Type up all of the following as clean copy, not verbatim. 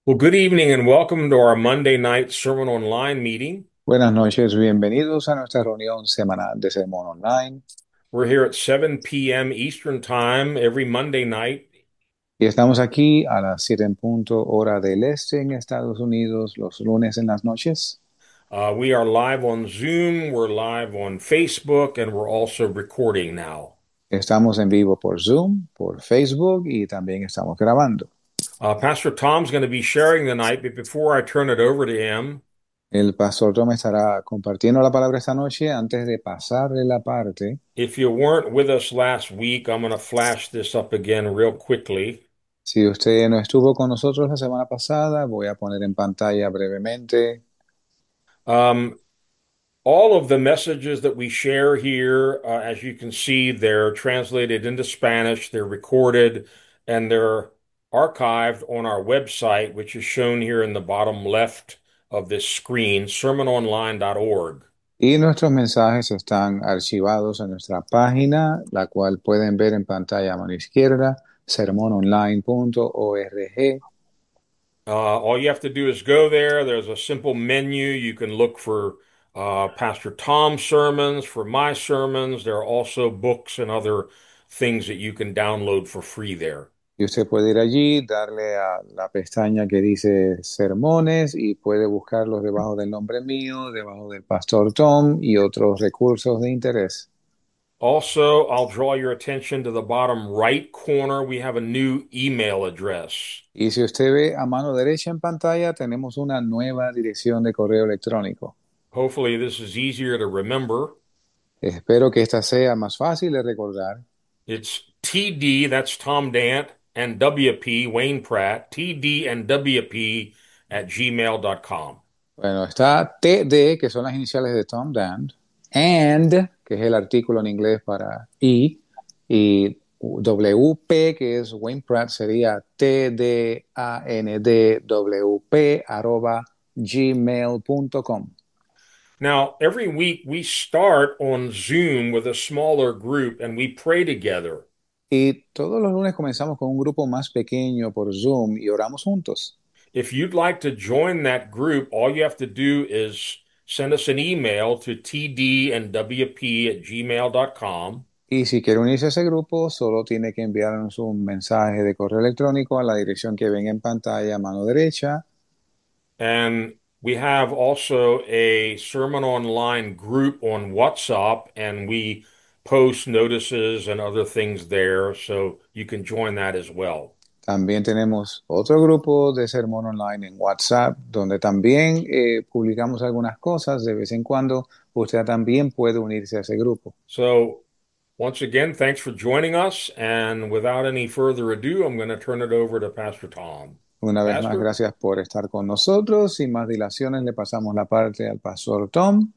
Well, good evening and welcome to our Monday night Sermon Online meeting. Buenas noches, bienvenidos a nuestra reunión semanal de Sermón Online. We're here at 7 p.m. Eastern Time every Monday night. Y estamos aquí a las 7 en punto, hora del este en Estados Unidos, los lunes en las noches. We are live on Zoom, we're live on Facebook, and we're also recording now. Estamos en vivo por Zoom, por Facebook y también estamos grabando. Pastor Tom's going to be sharing tonight, but before I turn it over to him, El pastor Tom estará compartiendo la palabra esta noche. Antes de pasarle la parte, if you weren't with us last week, I'm going to flash this up again real quickly. si usted no estuvo con nosotros la semana pasada, voy a poner en pantalla brevemente. Um, All of the messages that we share here, as you can see, they're translated into Spanish, they're recorded, and they're archived on our website, which is shown here in the bottom left of this screen, sermononline.org. Y nuestros mensajes están archivados en nuestra página, la cual pueden ver en pantalla a mano izquierda, sermononline.org. All you have to do is go there. There's a simple menu. You can look for Pastor Tom's sermons, for my sermons. There are also books and other things that you can download for free there. Y usted puede ir allí, darle a la pestaña que dice sermones y puede buscarlos debajo del nombre mío, debajo del Pastor Tom y otros recursos de interés. Also, I'll draw your attention to the bottom right corner. We have a new email address. Y si usted ve a mano derecha en pantalla, tenemos una nueva dirección de correo electrónico. Hopefully, this is easier to remember. Espero que esta sea más fácil de recordar. It's TD, that's Tom Dant, and WP, Wayne Pratt, TD and WP at gmail.com. Bueno, está TD, que son las iniciales de Tom Dand, and, que es el artículo en inglés para y WP, que es Wayne Pratt, sería TDANDWP @gmail.com. Now, every week we start on Zoom with a smaller group and we pray together. Y todos los lunes comenzamos con un grupo más pequeño por Zoom y oramos juntos. If you'd like to join that group, all you have to do is send us an email to tdandwp at gmail.com. Y si quiere unirse a ese grupo, solo tiene que enviarnos un mensaje de correo electrónico a la dirección que ven en pantalla a mano derecha. And we have also a Sermon Online group on WhatsApp, and we post notices and other things there, so you can join that as well. También tenemos otro grupo de sermón online en WhatsApp, donde también publicamos algunas cosas de vez en cuando. Usted también puede unirse a ese grupo. So, once again, thanks for joining us. And without any further ado, I'm going to turn it over to Pastor Tom. Una vez más, Pastor? gracias por estar con nosotros. Sin más dilaciones, le pasamos la parte al pastor Tom.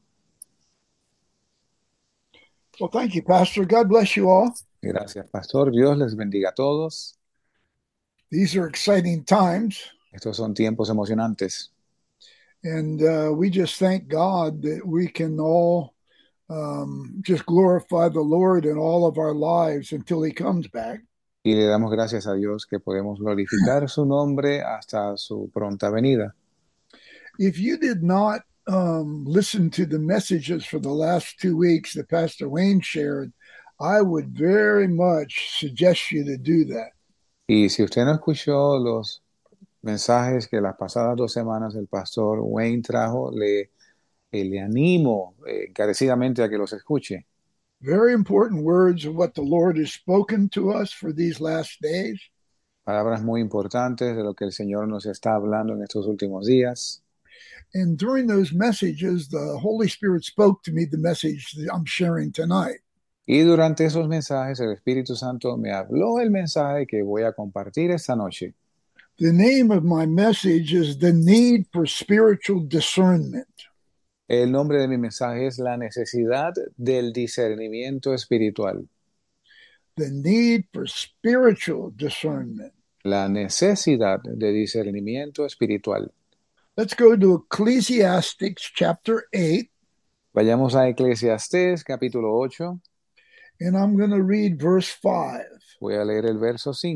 Well, thank you, Pastor. God bless you all. Gracias, pastor. Dios les bendiga a todos. These are exciting times, Estos son tiempos emocionantes. and we just thank God that we can all just glorify the Lord in all of our lives until He comes back. Y le damos gracias a Dios que podemos glorificar su nombre hasta su pronta venida. If you did not listen to the messages for the last 2 weeks that Pastor Wayne shared, I would very much suggest you to do that. Y si usted no escuchó los mensajes que las pasadas 2 semanas el pastor Wayne trajo, le animo encarecidamente a que los escuche. Very important words of what the Lord has spoken to us for these last days. Palabras muy importantes de lo que el Señor nos está hablando en estos últimos días. And during those messages, the Holy Spirit spoke to me the message that I'm sharing tonight. Y durante esos mensajes el Espíritu Santo me habló el mensaje que voy a compartir esta noche. The name of my message is The Need for Spiritual Discernment. El nombre de mi mensaje es la necesidad del discernimiento espiritual. The need for spiritual discernment. La necesidad de discernimiento espiritual. Let's go to Ecclesiastes chapter 8, Vayamos a Eclesiastés capítulo 8. and I'm going to read verse 5. Voy a leer el verso 5.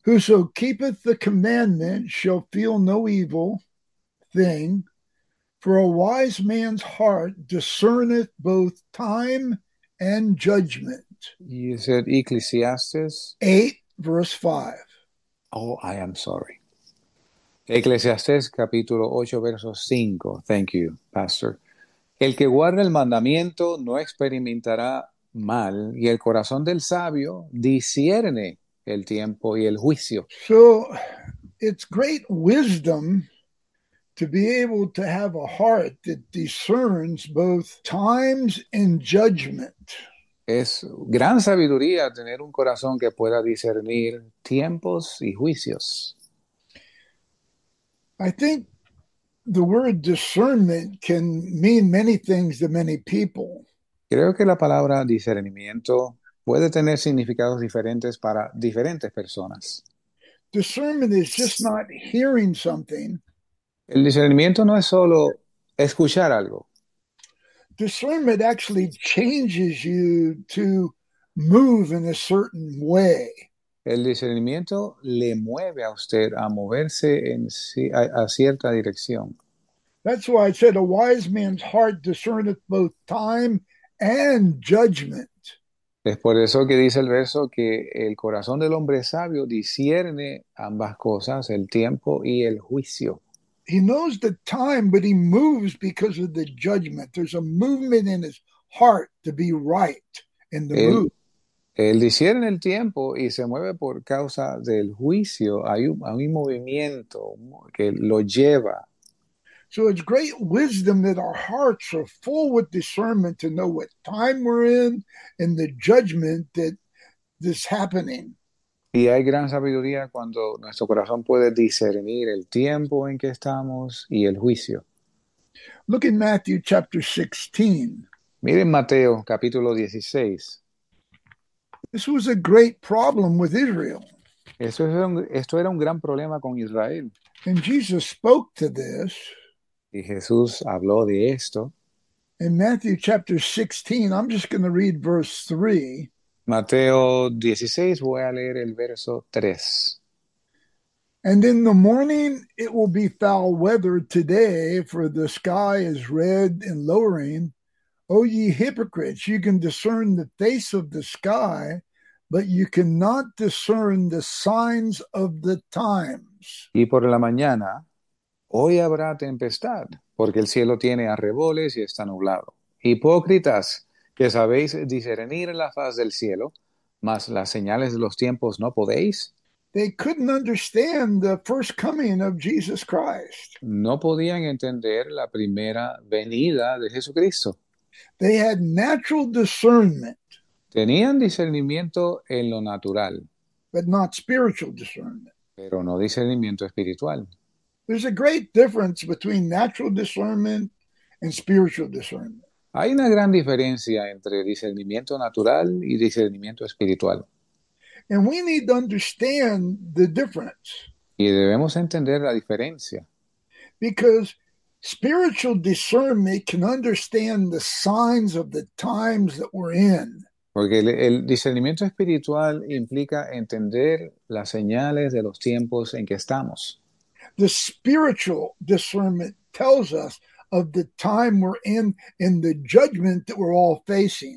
Whoso keepeth the commandment shall feel no evil thing, for a wise man's heart discerneth both time and judgment. You said Ecclesiastes. 8, verse 5. Oh, I am sorry. Eclesiastés capítulo 8, verso 5. Thank you, Pastor. El que guarda el mandamiento no experimentará mal, y el corazón del sabio discierne el tiempo y el juicio. So it's great wisdom to be able to have a heart that discerns both times and judgment. Es gran sabiduría tener un corazón que pueda discernir tiempos y juicios. I think the word discernment can mean many things to many people. Creo que la palabra discernimiento puede tener significados diferentes para diferentes personas. Discernment is just not hearing something. El discernimiento no es solo escuchar algo. Discernment actually changes you to move in a certain way. El discernimiento le mueve a usted a moverse a cierta dirección. That's why I said a wise man's heart discerneth both time and judgment. Es por eso que dice el verso que el corazón del hombre sabio discierne ambas cosas, el tiempo y el juicio. He knows the time, but he moves because of the judgment. There's a movement in his heart to be right in the move. Él discierne el tiempo y se mueve por causa del juicio. Hay un movimiento que lo lleva. So it's great wisdom that our hearts are full with discernment to know what time we're in and the judgment that is happening. Y hay gran sabiduría cuando nuestro corazón puede discernir el tiempo en que estamos y el juicio. Look in Matthew chapter 16. Miren Mateo capítulo 16. This was a great problem with Israel. Esto era un gran problema con Israel. And Jesus spoke to this. Y Jesús habló de esto. In Matthew chapter 16, I'm just going to read verse 3. Mateo 16, voy a leer el verso 3. And in the morning it will be foul weather today, for the sky is red and lowering. O ye hypocrites, you can discern the face of the sky, but you cannot discern the signs of the times. Y por la mañana, hoy habrá tempestad, porque el cielo tiene arreboles y está nublado. Hipócritas, que sabéis discernir la faz del cielo, mas las señales de los tiempos no podéis. They couldn't understand the first coming of Jesus Christ. No podían entender la primera venida de Jesucristo. They had natural discernment, Tenían discernimiento en lo natural, but not spiritual discernment. pero no discernimiento espiritual. There's a great difference between natural discernment and spiritual discernment. Hay una gran diferencia entre discernimiento natural y discernimiento espiritual. And we need to understand the difference. Y debemos entender la diferencia. Because spiritual discernment can understand the signs of the times that we're in. Porque el discernimiento espiritual implica entender las señales de los tiempos en que estamos. The spiritual discernment tells us of the time we're in and the judgment that we're all facing.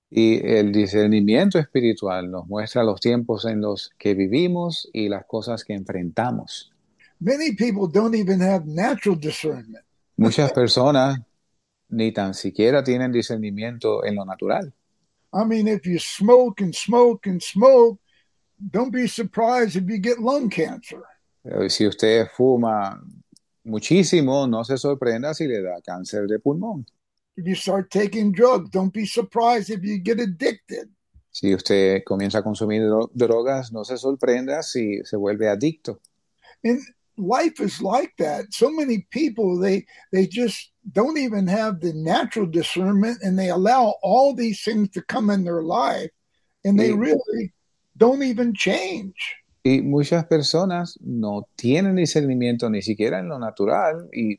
Y el discernimiento espiritual nos muestra los tiempos en los que vivimos y las cosas que enfrentamos. Many people don't even have natural discernment. Muchas personas ni tan siquiera tienen discernimiento en lo natural. I mean, if you smoke and smoke and smoke, don't be surprised if you get lung cancer. Si usted fuma muchísimo, no se sorprenda si le da cáncer de pulmón. If you start taking drugs, don't be surprised if you get addicted. Si usted comienza a consumir drogas, no se sorprenda si se vuelve adicto. And life is like that. So many people, they just don't even have the natural discernment, and they allow all these things to come in their life, and they really don't even change. Y muchas personas no tienen discernimiento ni siquiera en lo natural y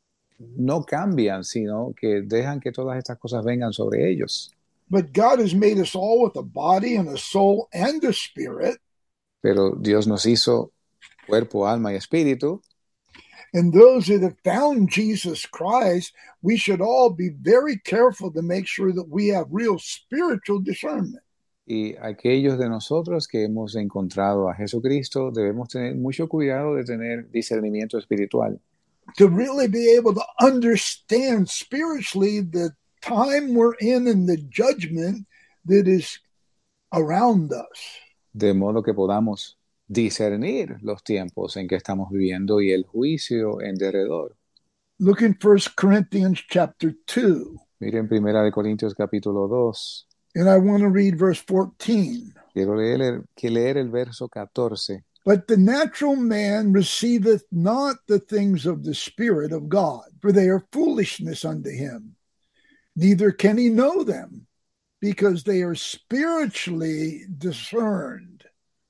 no cambian, sino que dejan que todas estas cosas vengan sobre ellos. But God has made us all with a body and a soul and a spirit. Pero Dios nos hizo cuerpo, alma y espíritu. And those that have found Jesus Christ, we should all be very careful to make sure that we have real spiritual discernment. Y aquellos de nosotros que hemos encontrado a Jesucristo, debemos tener mucho cuidado de tener discernimiento espiritual, To really be able to understand spiritually the time we're in and the judgment that is around us. de modo que podamos discernir los tiempos en que estamos viviendo y el juicio en derredor. Look in 1 Corinthians chapter 2, Miren Primera de Corintios capítulo 2. and I want to read verse 14. Quiero leer el verso 14. But the natural man receiveth not the things of the Spirit of God, for they are foolishness unto him. Neither can he know them, because they are spiritually discerned.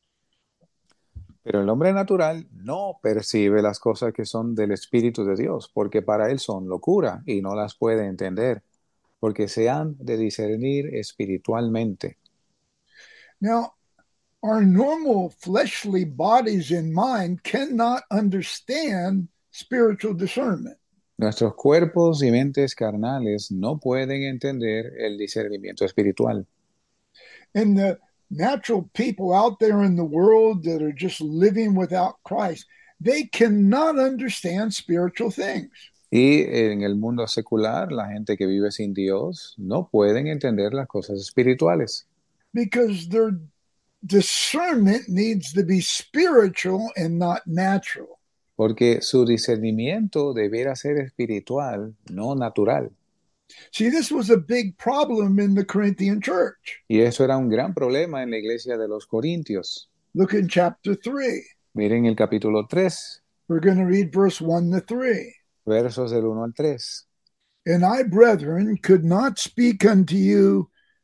Pero el hombre natural no percibe las cosas que son del Espíritu de Dios, porque para él son locura y no las puede entender, porque se han de discernir espiritualmente. Now, our normal fleshly bodies and mind cannot understand spiritual discernment. Nuestros cuerpos y mentes carnales no pueden entender el discernimiento espiritual. And the natural people out there in the world that are just living without Christ, they cannot understand spiritual things. Y en el mundo secular, la gente que vive sin Dios no pueden entender las cosas espirituales, Because their discernment needs to be spiritual and not natural. porque su discernimiento deberá ser espiritual, no natural. See, this was a big problem in the Corinthian church. Y eso era un gran problema en la iglesia de los Corintios. Look in chapter 3. Miren el capítulo 3, We're going to read verse 1 to 3. versos del 1 al 3. And I, brethren, could not speak unto you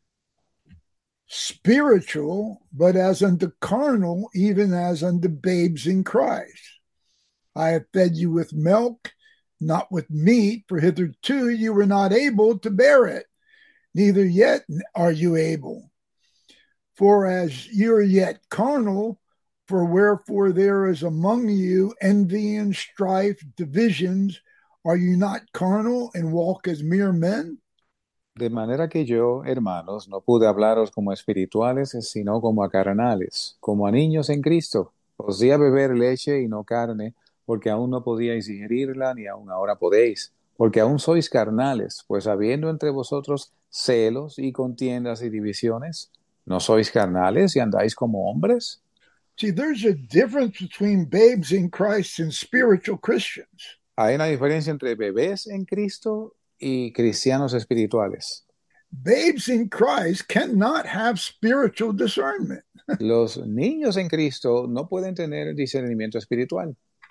spiritual, but as unto carnal, even as unto babes in Christ. I have fed you with milk, not with meat, for hitherto you were not able to bear it, neither yet are you able. For as you are yet carnal, for wherefore there is among you envy and strife, divisions, are you not carnal and walk as mere men? De manera que yo, hermanos, no pude hablaros como espirituales, sino como a carnales, como a niños en Cristo. Os di a beber leche y no carne, porque aún no podíais digerirla, ni aún ahora podéis, porque aún sois carnales, pues habiendo entre vosotros celos y contiendas y divisiones, ¿no sois carnales y andáis como hombres? See, there's a difference between babes in Christ and spiritual Christians. Hay una diferencia entre bebés en Cristo y cristianos espirituales. Babes in Christ cannot have spiritual discernment. Los niños en Cristo no pueden tener discernimiento espiritual.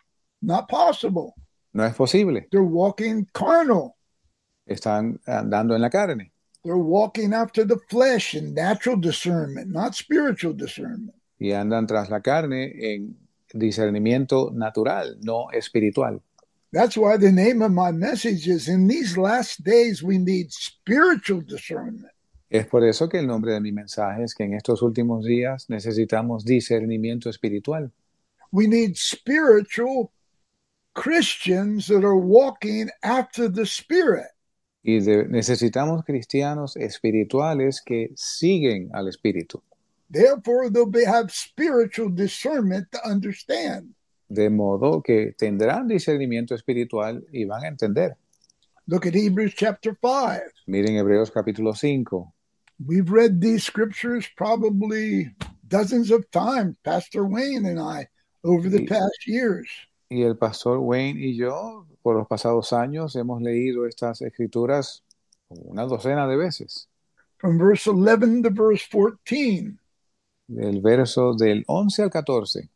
Not possible. No es posible. They're walking carnal. Están andando en la carne. They're walking after the flesh and natural discernment, not spiritual discernment. Y andan tras la carne en discernimiento natural, no espiritual. That's why the name of my message is, in these last days, we need spiritual discernment. Es por eso que el nombre de mi mensaje es que en estos últimos días necesitamos discernimiento espiritual. We need spiritual Christians that are walking after the Spirit. Y necesitamos cristianos espirituales que siguen al Espíritu. Therefore, they'll have spiritual discernment to understand. De modo que tendrán discernimiento espiritual y van a entender. Look at Hebrews chapter 5. Miren Hebreos capítulo 5. We've read these scriptures probably dozens of times, Pastor Wayne and I, over the past years. Y el pastor Wayne y yo, por los pasados años, hemos leído estas escrituras una docena de veces. From verse 11 to verse 14. Del verso del 11 al 14.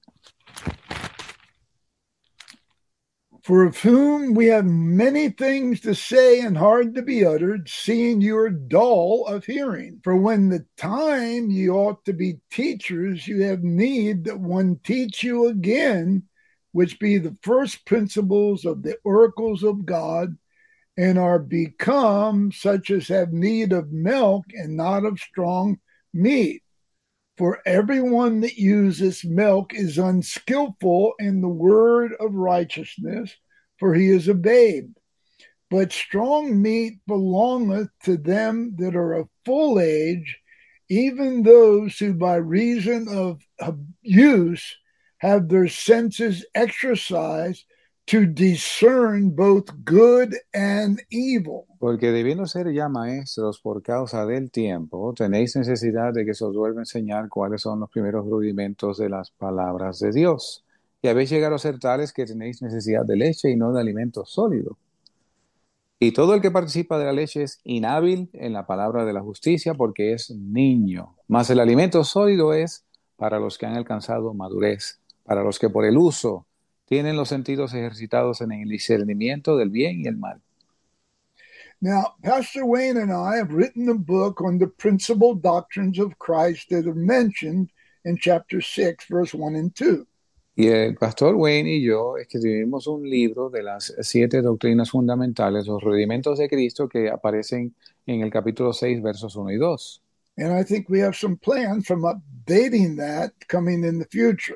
For of whom we have many things to say and hard to be uttered, seeing you are dull of hearing. For when the time ye ought to be teachers, you have need that one teach you again, which be the first principles of the oracles of God, and are become such as have need of milk and not of strong meat. For everyone that uses milk is unskillful in the word of righteousness, for he is a babe. But strong meat belongeth to them that are of full age, even those who by reason of use have their senses exercised to discern both good and evil. Porque debiendo ser ya maestros por causa del tiempo, tenéis necesidad de que se os vuelva a enseñar cuáles son los primeros rudimentos de las palabras de Dios. Y habéis llegado a ser tales que tenéis necesidad de leche y no de alimento sólido. Y todo el que participa de la leche es inhábil en la palabra de la justicia porque es niño. Mas el alimento sólido es para los que han alcanzado madurez, para los que por el uso tienen los sentidos ejercitados en el discernimiento del bien y el mal. Now, Pastor Wayne and I have written a book on the principal doctrines of Christ that are mentioned in chapter 6, verse 1 and 2. Y el pastor Wayne y yo escribimos un libro de las 7 doctrinas fundamentales, los rudimentos de Cristo, que aparecen en el capítulo 6, versos 1 y 2. And I think we have some plans from updating that coming in the future.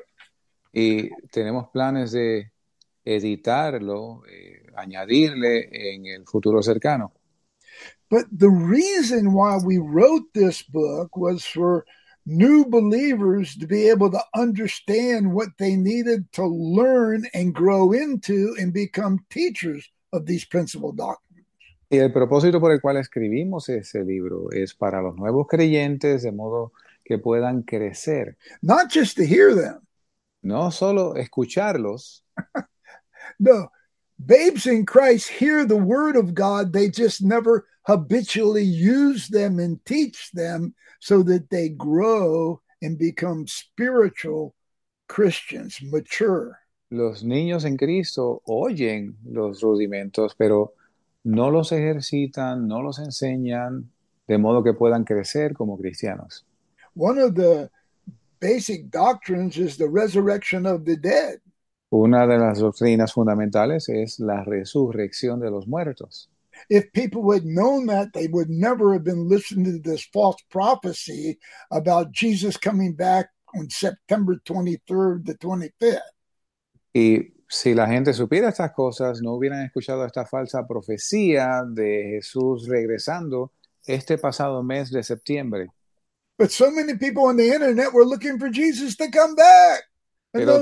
Y tenemos planes de editarlo, añadirle en el futuro cercano. But the reason why we wrote this book was for new believers to be able to understand what they needed to learn and grow into and become teachers of these principal doctrines. Y el propósito por el cual escribimos ese libro es para los nuevos creyentes, de modo que puedan crecer. Not just to hear them. No solo escucharlos. No, babes in Christ hear the word of God. They just never habitually use them and teach them so that they grow and become spiritual Christians, mature. Los niños en Cristo oyen los rudimentos, pero no los ejercitan, no los enseñan, de modo que puedan crecer como cristianos. One of the basic doctrines is the resurrection of the dead. Una de las doctrinas fundamentales es la resurrección de los muertos. If people had known that, they would never have been listening to this false prophecy about Jesus coming back on September 23rd to 25th. Y si la gente supiera estas cosas, no hubieran escuchado esta falsa profecía de Jesús regresando este pasado mes de septiembre. But so many people on the internet were looking for Jesus to come back. Pero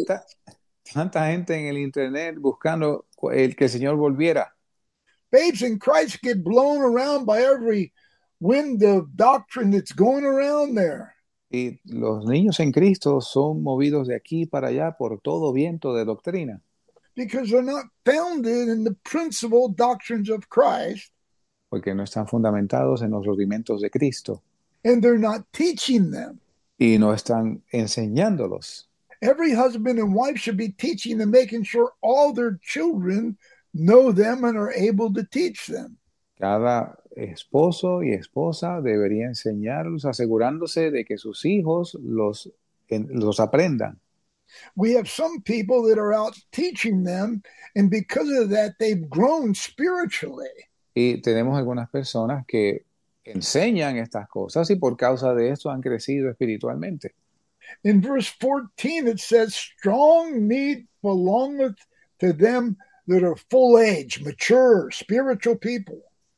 tanta gente en el internet buscando que el Señor volviera. Babes in Christ get blown around by every wind of doctrine that's going around there. Y los niños en Cristo son movidos de aquí para allá por todo viento de doctrina. Because they're not founded in the principal doctrines of Christ. Porque no están fundamentados en los rudimentos de Cristo. And they're not teaching them. Y no están enseñándolos. Every husband and wife should be teaching and making sure all their children know them and are able to teach them. Cada esposo y esposa debería enseñarlos, asegurándose de que sus hijos los aprendan. We have some people that are out teaching them, and because of that, they've grown spiritually. Y tenemos algunas personas que enseñan estas cosas y por causa de esto han crecido espiritualmente. In verse 14, it says, strong meat belongeth to them that are full age, mature, spiritual people.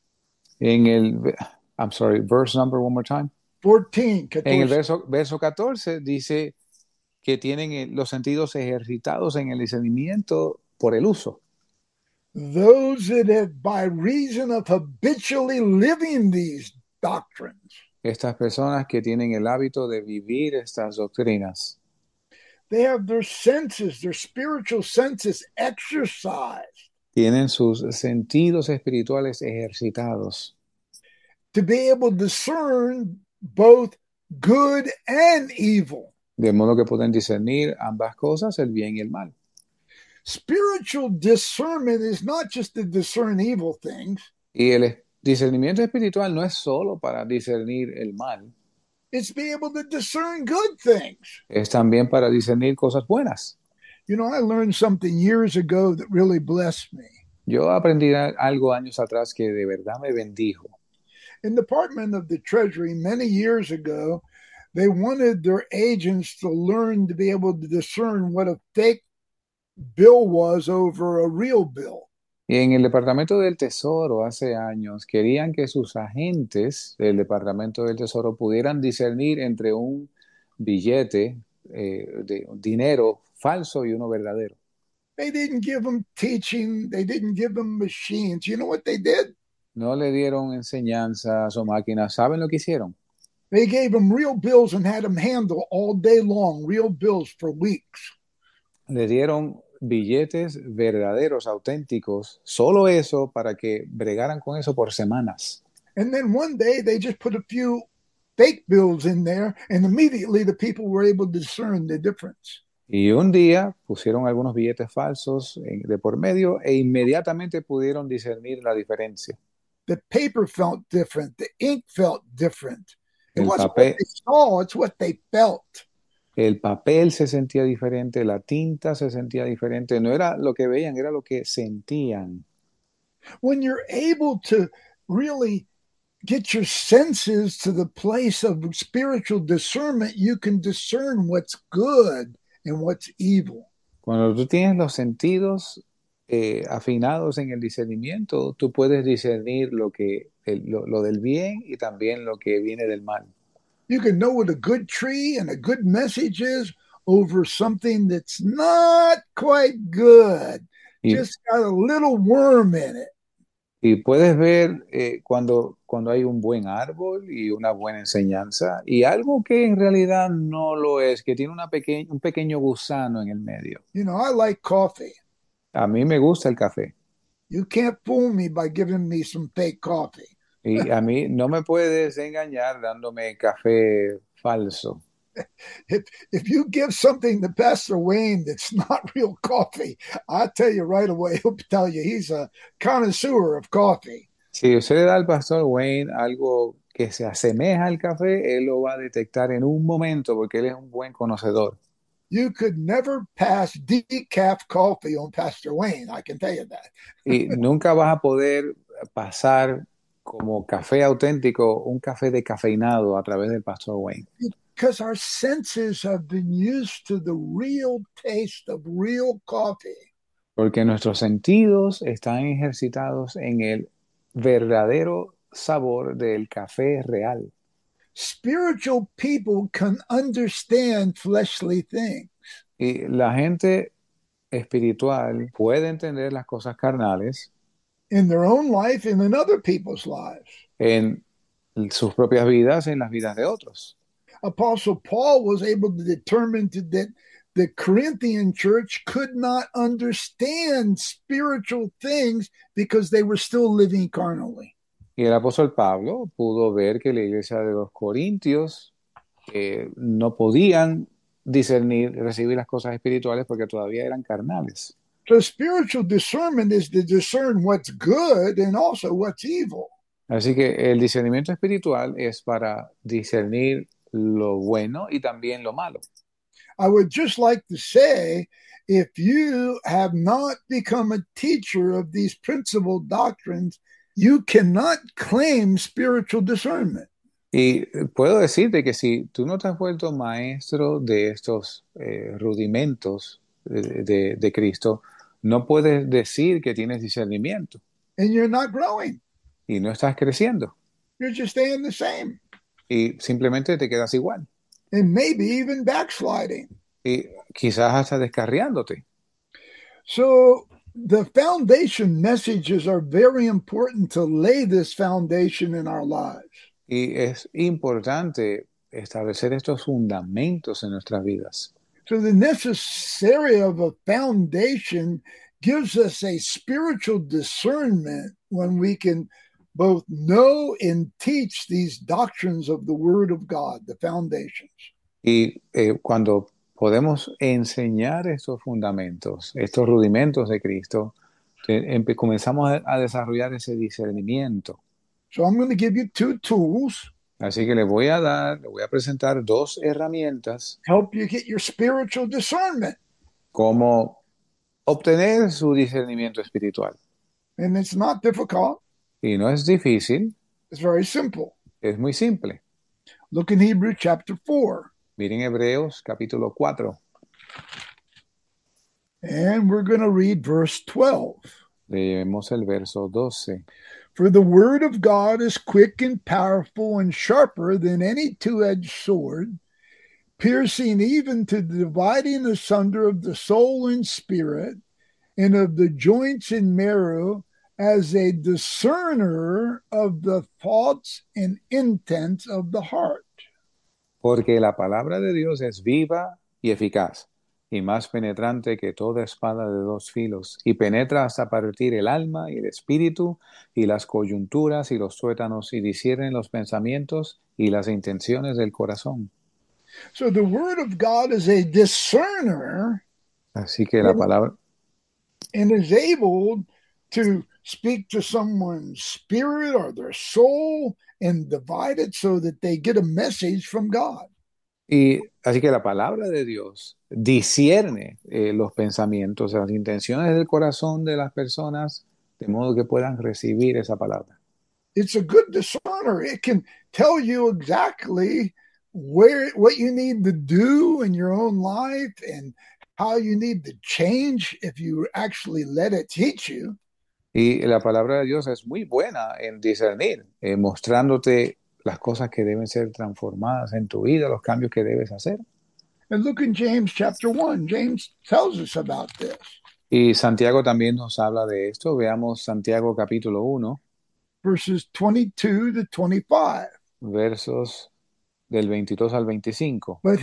I'm sorry, verse number one more time. 14. En el verso 14 dice que tienen los sentidos ejercitados en el discernimiento por el uso. Those that have, by reason of habitually living these doctrines. Estas personas que tienen el hábito de vivir estas doctrinas. They have their senses, their spiritual senses exercised. Tienen sus sentidos espirituales ejercitados. To be able to discern both good and evil. De modo que pueden discernir ambas cosas, el bien y el mal. Spiritual discernment is not just to discern evil things. Y el discernimiento espiritual no es solo para discernir el mal. It's be able to discern good things. Es también para discernir cosas buenas. You know, I learned something years ago that really blessed me. Yo aprendí algo años atrás que de verdad me bendijo. In the Department of the Treasury, many years ago, They wanted their agents to learn to be able to discern what a fake bill was over a real bill. Y en el Departamento del Tesoro hace años querían que sus agentes del Departamento del Tesoro pudieran discernir entre un billete de dinero falso y uno verdadero. They didn't give them teaching, they didn't give them machines. You know what they did? No le dieron enseñanzas o máquinas. ¿Saben lo que hicieron? They gave them real bills and had them handle all day long, real bills for weeks. Le dieron billetes verdaderos, auténticos, solo eso para que bregaran con eso por semanas. And then one day they just put a few fake bills in there, and immediately the people were able to discern the difference. Y un día pusieron algunos billetes falsos de por medio e inmediatamente pudieron discernir la diferencia. The paper felt different, the ink felt different. It El wasn't what papel, they saw, it's what they felt. el papel se sentía diferente, la tinta se sentía diferente. No era lo que veían, era lo que sentían. When you're able to really get your senses to the place of spiritual discernment, you can discern what's good and what's evil. Cuando tú tienes los sentidos afinados en el discernimiento, tú puedes discernir lo del bien y también lo que viene del mal. You can know what a good tree and a good message is over something that's not quite good, Y, just got a little worm in it. y puedes ver cuando hay un buen árbol y una buena enseñanza y algo que en realidad no lo es, que tiene un pequeño gusano en el medio. You know, I like coffee. A mí me gusta el café You can't fool me by giving me some fake coffee. y a mí no me puedes engañar dándome café falso. If you give something to Pastor Wayne that's not real coffee, I'll tell you right away, he'll tell you he's a connoisseur of coffee. Si usted le da al pastor Wayne algo que se asemeja al café, él lo va a detectar en un momento porque él es un buen conocedor. You could never pass decaf coffee on Pastor Wayne, I can tell you that. Y nunca vas a poder pasar como café auténtico un café decafeinado a través del pastor Wayne. Because our senses have been used to the real taste of real coffee. Porque nuestros sentidos están ejercitados en el verdadero sabor del café real. Spiritual people can understand fleshly things. Y la gente espiritual puede entender las cosas carnales In their own life and in other people's lives. en sus propias vidas, en las vidas de otros. Apostle Paul was able to determine that the Corinthian church could not understand spiritual things because they were still living carnally. Y el apóstol Pablo pudo ver que la iglesia de los Corintios no podían discernir, recibir las cosas espirituales porque todavía eran carnales. So spiritual discernment is to discern what's good and also what's evil. Así que el discernimiento espiritual es para discernir lo bueno y también lo malo. I would just like to say, if you have not become a teacher of these principal doctrines, you cannot claim spiritual discernment. Y puedo decirte que si tú no te has vuelto maestro de estos rudimentos de Cristo, no puedes decir que tienes discernimiento And you're not growing. y no estás creciendo You're just staying the same. y simplemente te quedas igual And maybe even backsliding. y quizás hasta descarriándote. So the foundation messages are very important to lay this foundation in our lives. Y es importante establecer estos fundamentos en nuestras vidas. So the necessary of a foundation gives us a spiritual discernment when we can both know and teach these doctrines of the Word of God, the foundations. Y cuando podemos enseñar estos fundamentos, estos rudimentos de Cristo, comenzamos a desarrollar ese discernimiento. So I'm going to give you two tools. Así que le voy a presentar dos herramientas Help you get your spiritual discernment. cómo obtener su discernimiento espiritual. And it's not difficult. Y no es difícil, It's very simple. es muy simple. Look in Hebrews chapter 4. Miren Hebreos capítulo 4. And we're going to read verse 12. Leemos el verso 12. For the word of God is quick and powerful and sharper than any two-edged sword, piercing even to the dividing asunder of the soul and spirit, and of the joints and marrow, as a discerner of the thoughts and intents of the heart. Porque la palabra de Dios es viva y eficaz, y más penetrante que toda espada de dos filos, y penetra hasta partir el alma y el espíritu, y las coyunturas y los tuétanos, y discierne los pensamientos y las intenciones del corazón. So the word of God is a discerner Así que la palabra, and is able to speak to someone's spirit or their soul and divide it so that they get a message from God. y así que la palabra de Dios discierne los pensamientos, las intenciones del corazón de las personas, de modo que puedan recibir esa palabra. It's a good discerner. It can tell you exactly what you need to do in your own life and how you need to change if you actually let it teach you. Y la palabra de Dios es muy buena en discernir, mostrándote las cosas que deben ser transformadas en tu vida, los cambios que debes hacer. And look in James chapter 1. James tells us about this. Y Santiago también nos habla de esto. Veamos Santiago capítulo 1, Verses 22 to 25. versos del 22 al 25. But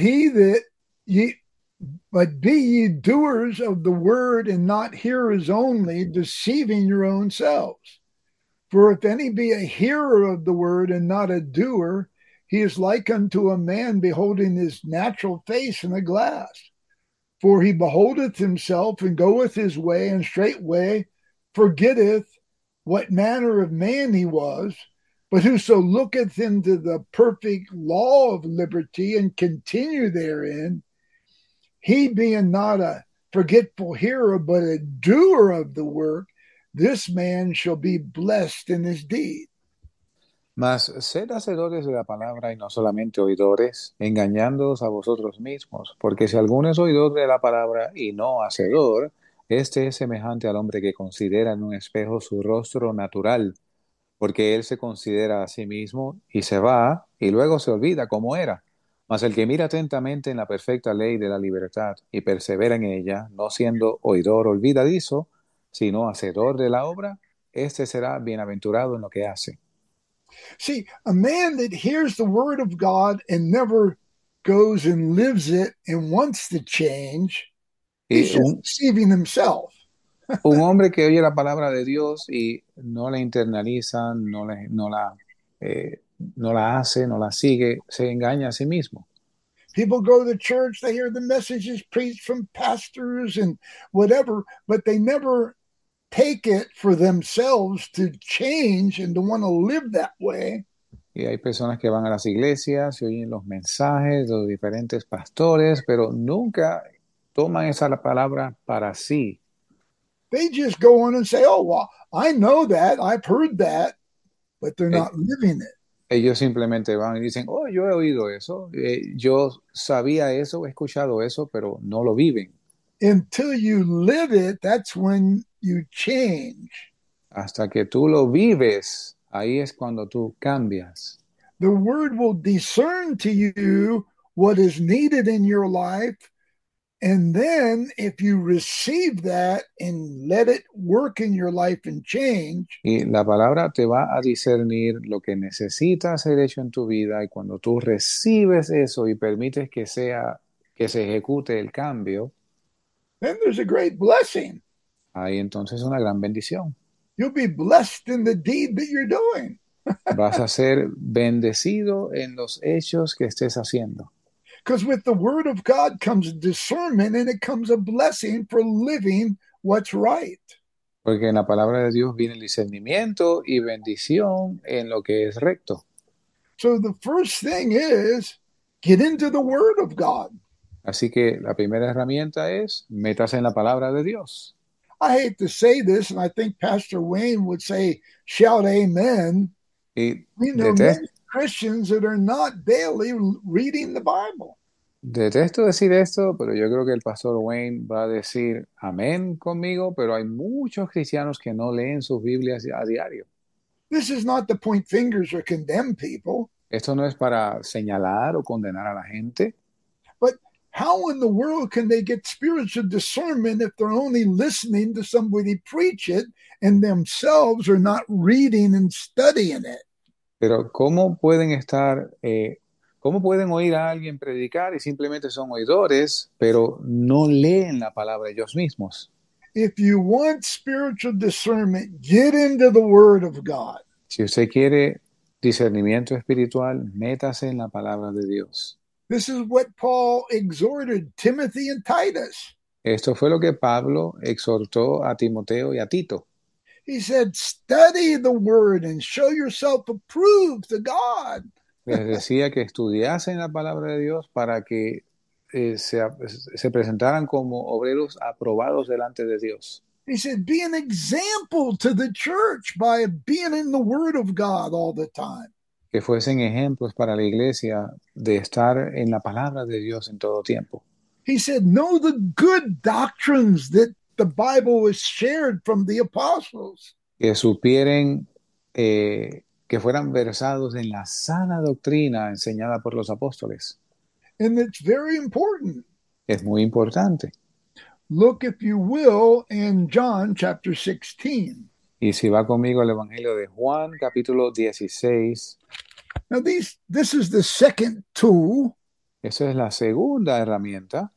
be ye doers of the word and not hearers only, deceiving your own selves. For if any be a hearer of the word and not a doer, he is like unto a man beholding his natural face in a glass. For he beholdeth himself and goeth his way, and straightway forgetteth what manner of man he was. But whoso looketh into the perfect law of liberty and continue therein, he being not a forgetful hearer, but a doer of the work, this man shall be blessed in his deed. Mas sed hacedores de la palabra y no solamente oidores, engañándoos a vosotros mismos, porque si alguno es oidor de la palabra y no hacedor, este es semejante al hombre que considera en un espejo su rostro natural, porque él se considera a sí mismo y se va, y luego se olvida cómo era. Mas el que mira atentamente en la perfecta ley de la libertad y persevera en ella, no siendo oidor olvidadizo, sino hacedor de la obra, este será bienaventurado en lo que hace. See, a man that hears the word of God and never goes and lives it and wants to change, he's Y just deceiving himself. un hombre que oye la palabra de Dios y no la internaliza, no la hace, no la sigue, se engaña a sí mismo. People go to church, they hear the messages preached from pastors and whatever, but they never take it for themselves to change and to want to live that way. Y hay personas que van a las iglesias y oyen los mensajes de los diferentes pastores, pero nunca toman esa palabra para sí. They just go on and say, oh, well, I know that, I've heard that, but they're not living it. Ellos simplemente van y dicen, oh, yo he oído eso, yo sabía eso, he escuchado eso, pero no lo viven. Until you live it, that's when you change. Hasta que tú lo vives, ahí es cuando tú cambias. The word will discern to you what is needed in your life. And then if you receive that and let it work in your life and change, Y la palabra te va a discernir lo que necesitas ser hecho en tu vida, y cuando tú recibes eso y permites que se ejecute el cambio, then there's a great blessing. hay entonces una gran bendición. You'll be blessed in the deed that you're doing. Vas a ser bendecido en los hechos que estés haciendo. Because with the word of God comes discernment, and it comes a blessing for living what's right. Porque en la palabra de Dios viene el discernimiento y bendición en lo que es recto. So the first thing is get into the word of God. Así que la primera herramienta es métase en la palabra de Dios. I hate to say this, and I think Pastor Wayne would say, shout amen. Y You know, many Christians that are not daily reading the Bible. Detesto decir esto, pero yo creo que el pastor Wayne va a decir amén conmigo, pero hay muchos cristianos que no leen sus Biblias a diario. This is not to point fingers or condemn people, Esto no es para señalar o condenar a la gente, but how in the world can they get spiritual discernment if they're only listening to somebody preach it and themselves are not reading and studying it? pero ¿cómo pueden oír a alguien predicar y simplemente son oidores, pero no leen la palabra ellos mismos? If you want spiritual discernment, get into the Word of God. Si usted quiere discernimiento espiritual, métase en la palabra de Dios. This is what Paul exhorted Timothy and Titus. Esto fue lo que Pablo exhortó a Timoteo y a Tito. He said, study the Word and show yourself approved to God. Les decía que estudiasen la palabra de Dios para que se presentaran como obreros aprobados delante de Dios. He said, be an example to the church by being in the Word of God all the time. Que fuesen ejemplos para la iglesia de estar en la palabra de Dios en todo tiempo. He said, know the good doctrines that the Bible was shared from the apostles. Que supieren, que fueran versados en la sana doctrina enseñada por los apóstoles. And it's very important. Es muy importante. Look, if you will, in John chapter 16. Y si va conmigo al Evangelio de Juan, capítulo 16. Now, this is the second tool. Esa es la segunda herramienta.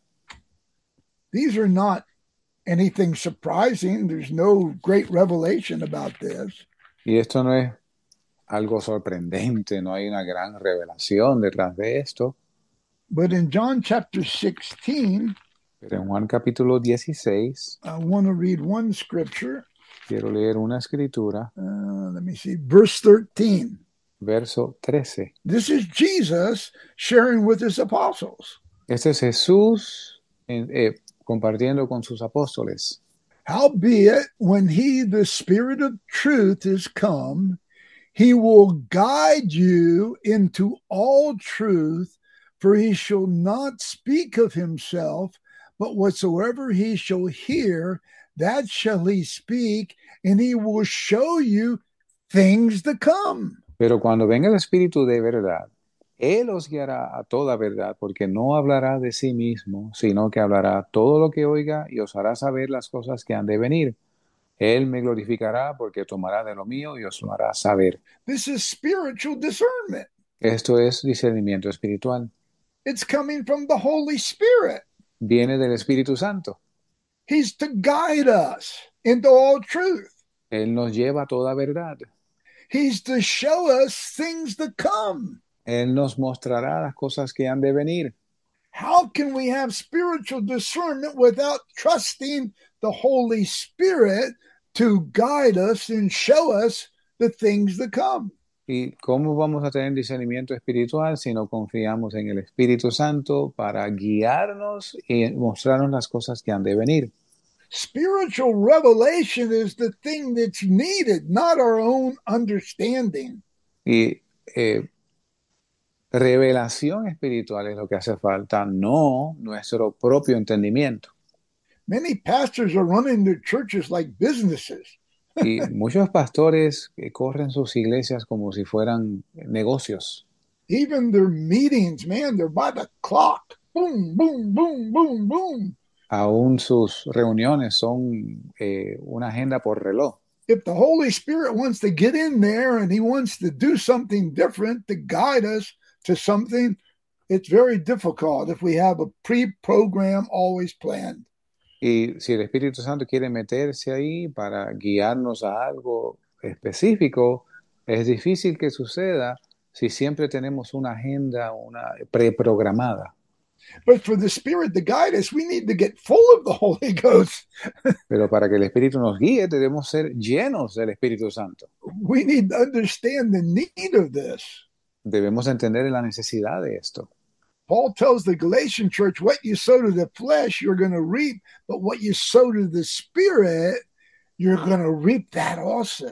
These are not anything surprising. There's no great revelation about this. Y esto no es algo sorprendente, no hay una gran revelación detrás de esto. But in John chapter 16, pero en Juan capítulo 16, I want to read one scripture. Quiero leer una escritura. Let me see, verse 13. Verso 13. This is Jesus sharing with his apostles. Este es Jesús compartiendo con sus apóstoles. Howbeit, when he, the Spirit of truth, is come, he will guide you into all truth, for he shall not speak of himself, but whatsoever he shall hear, that shall he speak, and he will show you things to come. Pero cuando venga el Espíritu de verdad, Él os guiará a toda verdad, porque no hablará de sí mismo, sino que hablará todo lo que oiga y os hará saber las cosas que han de venir. Él me glorificará porque tomará de lo mío y os lo hará saber. This is spiritual discernment. Esto es discernimiento espiritual. It's coming from the Holy Spirit. Viene del Espíritu Santo. He's to guide us into all truth. Él nos lleva a toda verdad. He's to show us things to come. Él nos mostrará las cosas que han de venir. How can we have spiritual discernment without trusting the Holy Spirit to guide us and show us the things to come? ¿Y cómo vamos a tener discernimiento espiritual si no confiamos en el Espíritu Santo para guiarnos y mostrarnos las cosas que han de venir? Spiritual revelation is the thing that's needed, not our own understanding. Y revelación espiritual es lo que hace falta, no nuestro propio entendimiento. Many pastors are running their churches like businesses. Y muchos pastores corren sus iglesias como si fueran negocios. Even their meetings, man, they're by the clock. Boom, boom, boom, boom, boom. Aún sus reuniones son una agenda por reloj. If the Holy Spirit wants to get in there and he wants to do something different to guide us to something, it's very difficult if we have a pre-program always planned. Y si el Espíritu Santo quiere meterse ahí para guiarnos a algo específico, es difícil que suceda si siempre tenemos una agenda, una preprogramada. But for the Spirit to guide us, we need to get full of the Holy Ghost. Pero para que el Espíritu nos guíe, debemos ser llenos del Espíritu Santo. We need to understand the need of this. Debemos entender la necesidad de esto. Paul tells the Galatian church, what you sow to the flesh, you're going to reap, but what you sow to the Spirit, you're going to reap that also.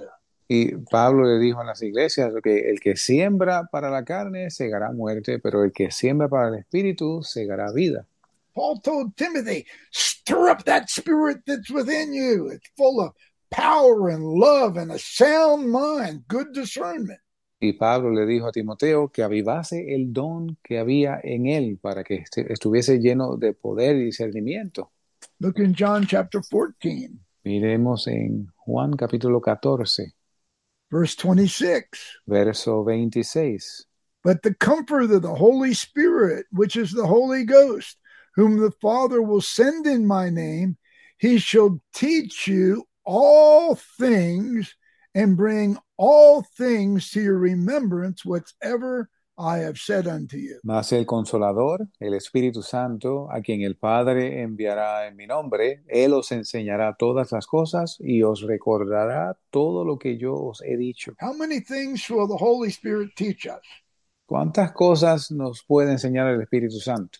Y Pablo le dijo a las iglesias que el que siembra para la carne segará muerte, pero el que siembra para el espíritu segará vida. Paul told Timothy, stir up that spirit that's within you. It's full of power and love and a sound mind, good discernment. Y Pablo le dijo a Timoteo que avivase el don que había en él para que estuviese lleno de poder y discernimiento. Look in John chapter 14, Miremos en Juan capítulo 14, verse 26. verso 26. But the comfort of the Holy Spirit, which is the Holy Ghost, whom the Father will send in my name, he shall teach you all things and bring all things to your remembrance, whatever I have said unto you. Mas el Consolador, el Espíritu Santo, a quien el Padre enviará en mi nombre, Él os enseñará todas las cosas y os recordará todo lo que yo os he dicho. How many things will the Holy Spirit teach us? ¿Cuántas cosas nos puede enseñar el Espíritu Santo?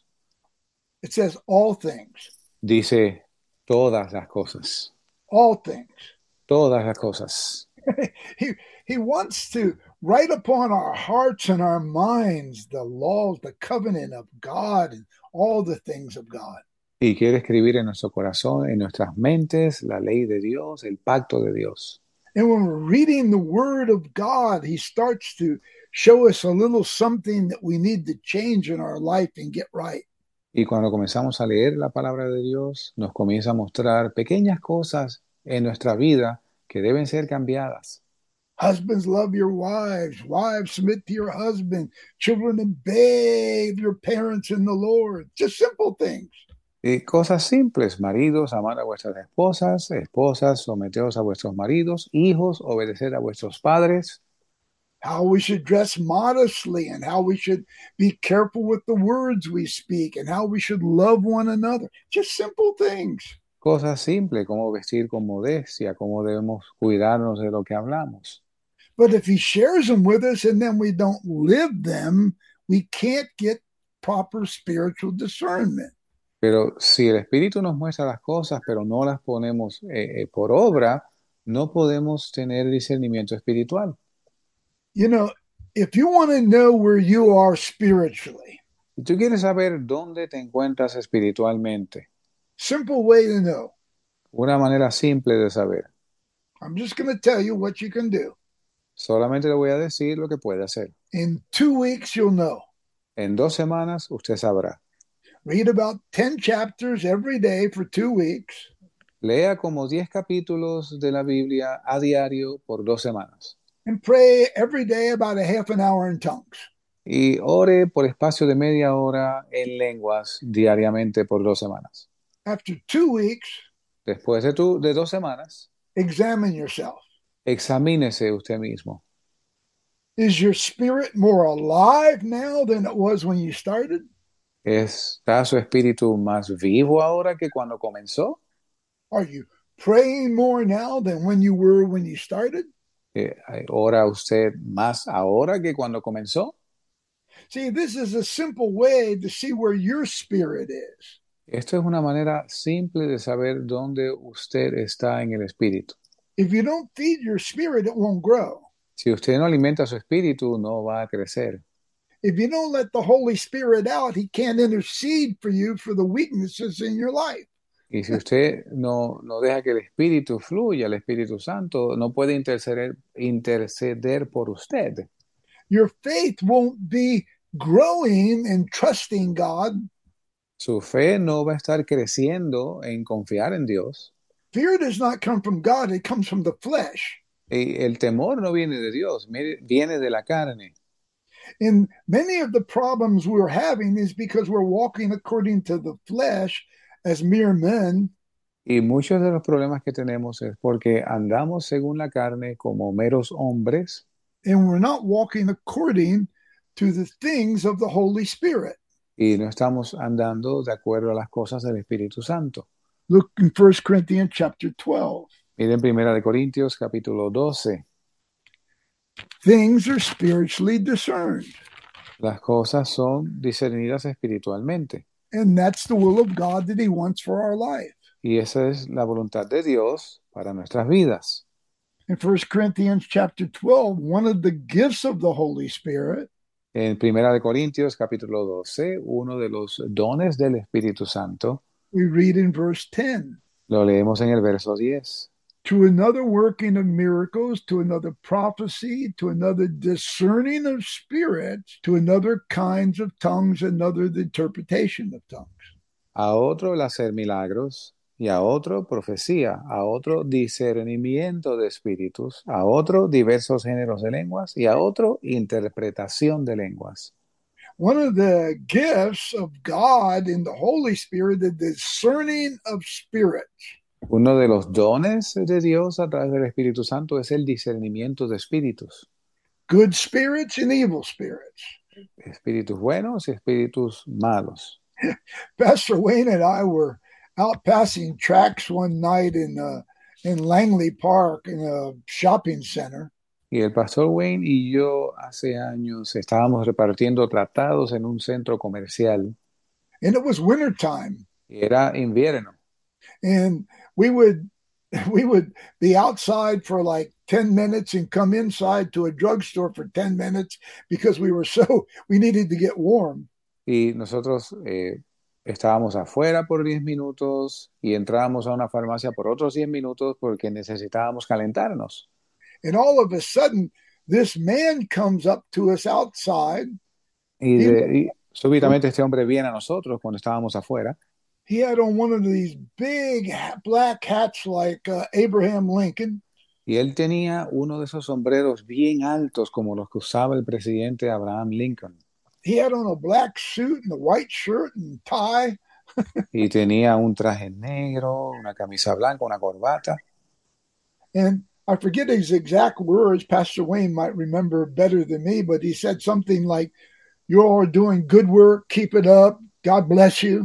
It says all things, Dice todas las cosas, all things. todas las cosas. he, he wants to write upon our hearts and our minds the laws, the covenant of God, and all the things of God. Y quiere escribir en nuestro corazón, en nuestras mentes, la ley de Dios, el pacto de Dios. And when we're reading the Word of God, He starts to show us a little something that we need to change in our life and get right. Y cuando comenzamos a leer la palabra de Dios, nos comienza a mostrar pequeñas cosas en nuestra vida que deben ser cambiadas. Husbands, love your wives. Wives, submit to your husband. Children, obey your parents in the Lord. Just simple things. Y cosas simples, maridos, amar a vuestras esposas, esposas, someteos a vuestros maridos, hijos, obedecer a vuestros padres. How we should dress modestly and how we should be careful with the words we speak and how we should love one another. Just simple things. Cosas simples, como vestir con modestia, cómo debemos cuidarnos de lo que hablamos. But if he shares them with us and then we don't live them, we can't get proper spiritual discernment. Pero si el Espíritu nos muestra las cosas, pero no las ponemos por obra, no podemos tener discernimiento espiritual. You know, if you want to know where you are spiritually, Si tú quieres saber dónde te encuentras espiritualmente, simple way to know. una manera simple de saber, I'm just going to tell you what you can do. solamente le voy a decir lo que puede hacer. In 2 weeks, you'll know. En 2 semanas usted sabrá. Read about 10 chapters every day for 2 weeks. Lea como 10 capítulos de la Biblia a diario por 2 semanas. And pray every day about a half an hour in tongues. Y ore por espacio de media hora en lenguas diariamente por 2 semanas. After 2 weeks, Después de 2 semanas, examine yourself. examínese usted mismo. Is your spirit more alive now than it was when you started? ¿Está su espíritu más vivo ahora que cuando comenzó? Are you praying more now than when you were when you started? ¿Ora usted más ahora que cuando comenzó? See, this is a simple way to see where your spirit is. Esto es una manera simple de saber dónde usted está en el espíritu. If you don't feed your spirit, it won't grow. Si usted no alimenta su espíritu, no va a crecer. If you don't let the Holy Spirit out, He can't intercede for you for the weaknesses in your life. Y si usted no deja que el Espíritu fluya, el Espíritu Santo no puede interceder por usted. Your faith won't be growing and trusting God. Su fe no va a estar creciendo en confiar en Dios. Fear does not come from God, it comes from the flesh. Y el temor no viene de Dios, viene de la carne. And many of the problems we're having is because we're walking according to the flesh as mere men. Y muchos de los problemas que tenemos es porque andamos según la carne como meros hombres And we're not walking according to the things of the Holy Spirit. y no estamos andando de acuerdo a las cosas del Espíritu Santo. Look in 1 Corinthians chapter 12. Miren 1 Corintios capítulo 12. Things are spiritually discerned. Las cosas son discernidas espiritualmente. And that's the will of God that He wants for our life. Y esa es la voluntad de Dios para nuestras vidas. In 1 Corinthians chapter 12, one of the gifts of the Holy Spirit En Primera de Corintios, capítulo 12, uno de los dones del Espíritu Santo, we read in verse 10, lo leemos en el verso 10. to another working of miracles, to another prophecy, to another discerning of spirits, to another kinds of tongues, another the interpretation of tongues. A otro el hacer milagros, y a otro profecía, a otro discernimiento de espíritus, a otro diversos géneros de lenguas, y a otro interpretación de lenguas. One of the gifts of God in the Holy Spirit, the discerning of spirits. Uno de los dones de Dios a través del Espíritu Santo es el discernimiento de espíritus. Good spirits and evil spirits. Espíritus buenos y espíritus malos. Pastor Wayne and I were out passing tracts one night in Langley Park in a shopping center. Y el pastor Wayne y yo hace años estábamos repartiendo tratados en un centro comercial. And it was wintertime. Y era invierno. And we would be outside for like 10 minutes and come inside to a drugstore for 10 minutes because we needed to get warm. Y nosotros estábamos afuera por 10 minutos y entrábamos a una farmacia por otros 10 minutos porque necesitábamos calentarnos. And all of a sudden, this man comes up to us outside. Y súbitamente este hombre viene a nosotros cuando estábamos afuera. He had on one of these big black hats like Abraham Lincoln. Y él tenía uno de esos sombreros bien altos como los que usaba el presidente Abraham Lincoln. He had on a black suit and a white shirt and tie. Y tenía un traje negro, una camisa blanca, una corbata. And I forget his exact words. Pastor Wayne might remember better than me, but he said something like, "You're doing good work. Keep it up. God bless you."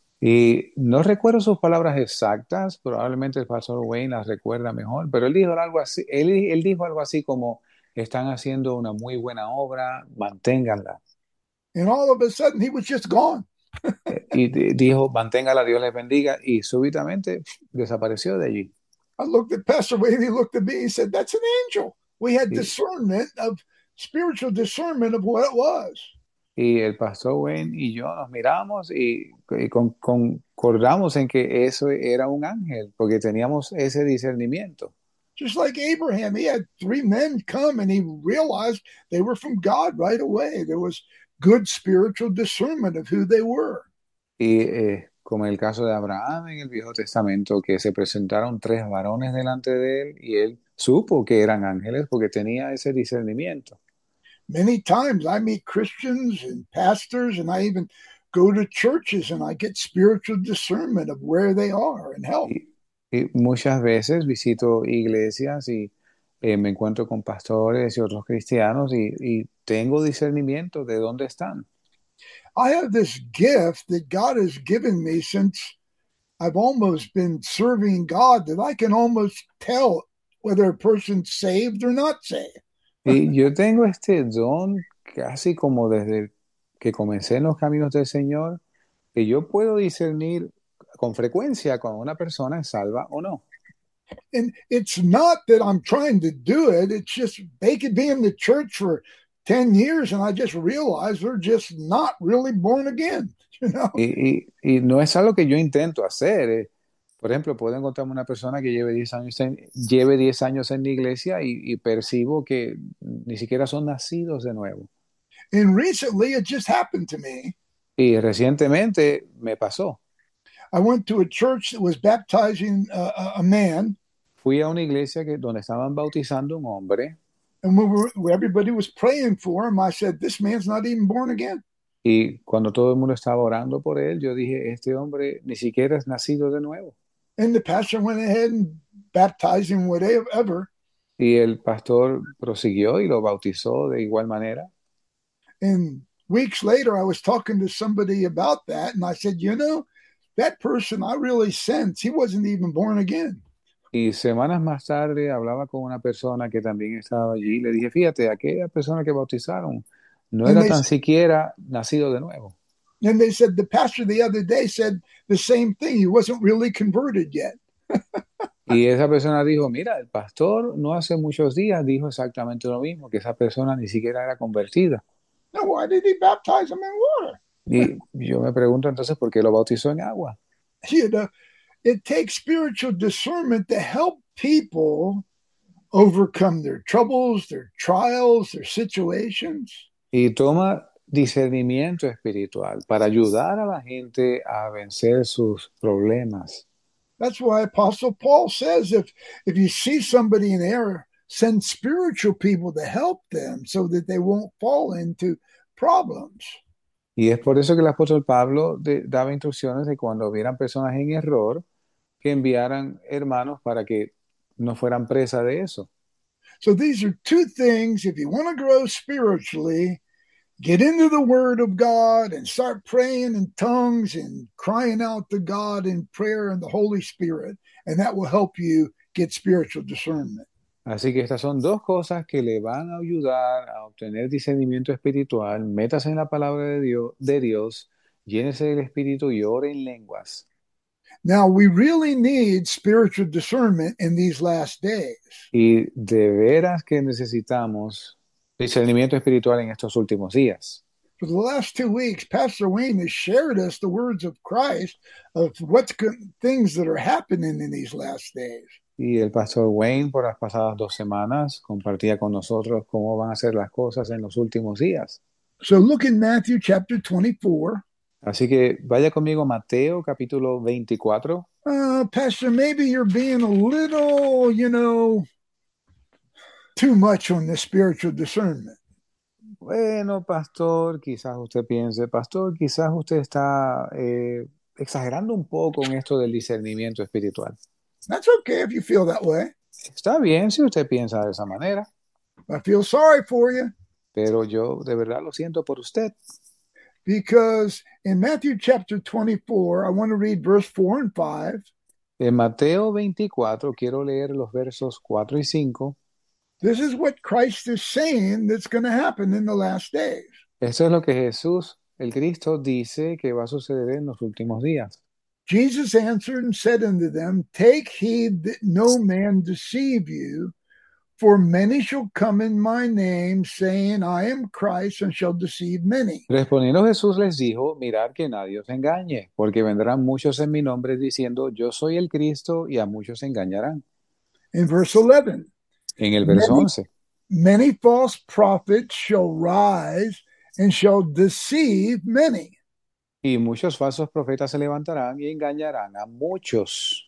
Y no recuerdo sus palabras exactas, probablemente el pastor Wayne las recuerda mejor, pero él dijo algo así, él dijo algo así como, están haciendo una muy buena obra, manténganla. And all of a sudden, he was just gone. Y dijo, manténgala, Dios les bendiga, y súbitamente desapareció de allí. I looked at Pastor Wayne, he looked at me, he said, "That's an angel." We had spiritual discernment of what it was. Y el pastor Wayne y yo nos miramos y concordamos en que eso era un ángel, porque teníamos ese discernimiento. Just like Abraham, he had 3 men come and he realized they were from God right away. There was good spiritual discernment of who they were. Y como en el caso de Abraham en el Viejo Testamento, que se presentaron 3 varones delante de él y él supo que eran ángeles porque tenía ese discernimiento. Many times I meet Christians and pastors, and I even go to churches and I get spiritual discernment of where they are and help. Y muchas veces visito iglesias y me encuentro con pastores y otros cristianos y tengo discernimiento de dónde están. I have this gift that God has given me since I've almost been serving God, that I can almost tell whether a person's saved or not saved. Y yo tengo este don casi como desde que comencé en los caminos del Señor, que yo puedo discernir con frecuencia cuando una persona es salva o no. And it's not that I'm trying to do it. It's just they could be in the church for 10 years and I just realize they're just not really born again, you know? Y no es algo que yo intento hacer. Por ejemplo, puedo encontrarme una persona que lleve 10 años en la iglesia y percibo que ni siquiera son nacidos de nuevo. And recently it just happened to me. Y recientemente me pasó. I went to a church that was baptizing a man. Fui a una iglesia donde estaban bautizando un hombre. And everybody was praying for him. I said, "This man's not even born again." Y cuando todo el mundo estaba orando por él, yo dije, este hombre ni siquiera es nacido de nuevo. And the pastor went ahead and baptized him whatever. Y el pastor prosiguió y lo bautizó de igual manera. And weeks later, I was talking to somebody about that. And I said, that person I really sense he wasn't even born again. Y semanas más tarde hablaba con una persona que también estaba allí. Le dije, fíjate, aquella persona que bautizaron no era tan siquiera nacido de nuevo. And they said, the pastor the other day said the same thing. He wasn't really converted yet. Y esa persona dijo, mira, el pastor no hace muchos días dijo exactamente lo mismo, que esa persona ni siquiera era convertida. Now, why did he baptize them in water? Y yo me pregunto entonces por qué lo bautizó en agua. You know, it takes spiritual discernment to help people overcome their troubles, their trials, their situations. Y toma discernimiento espiritual para ayudar a la gente a vencer sus problemas. That's why Apostle Paul says if you see somebody in error, send spiritual people to help them so that they won't fall into problems. Y es por eso que el apóstol Pablo daba instrucciones de cuando vieran personas en error, que enviaran hermanos para que no fueran presa de eso. So these are two things. If you want to grow spiritually, get into the Word of God and start praying in tongues and crying out to God in prayer and the Holy Spirit, and that will help you get spiritual discernment. Así que estas son dos cosas que le van a ayudar a obtener discernimiento espiritual. Métase en la palabra de Dios, llénese del Espíritu y ore en lenguas. Now, we really need spiritual discernment in these last days. Y de veras que necesitamos discernimiento espiritual en estos últimos días. For the last 2 weeks, Pastor Wayne has shared us the words of Christ of things that are happening in these last days. Y el pastor Wayne por las pasadas 2 semanas compartía con nosotros cómo van a ser las cosas en los últimos días. So look in Matthew chapter 24. Así que vaya conmigo a Mateo capítulo 24. Pastor, maybe you're being a little, too much on the spiritual discernment. Bueno, pastor, quizás usted piense, pastor, quizás usted está exagerando un poco en esto del discernimiento espiritual. That's okay if you feel that way. Está bien si usted piensa de esa manera, I feel sorry for you pero yo de verdad lo siento por usted. because in Matthew chapter 24, I want to read verse 4 and 5. En Mateo 24 quiero leer los versos 4 y 5. This is what Christ is saying that's going to happen in the last days. Esto es lo que Jesús, el Cristo, dice que va a suceder en los últimos días. Jesus answered and said unto them, take heed that no man deceive you, for many shall come in my name, saying, I am Christ, and shall deceive many. Respondiendo Jesús les dijo, mirad que nadie os engañe, porque vendrán muchos en mi nombre diciendo, yo soy el Cristo, y a muchos engañarán. In verse 11, En el verso many, 11, many false prophets shall rise and shall deceive many. y muchos falsos profetas se levantarán y engañarán a muchos.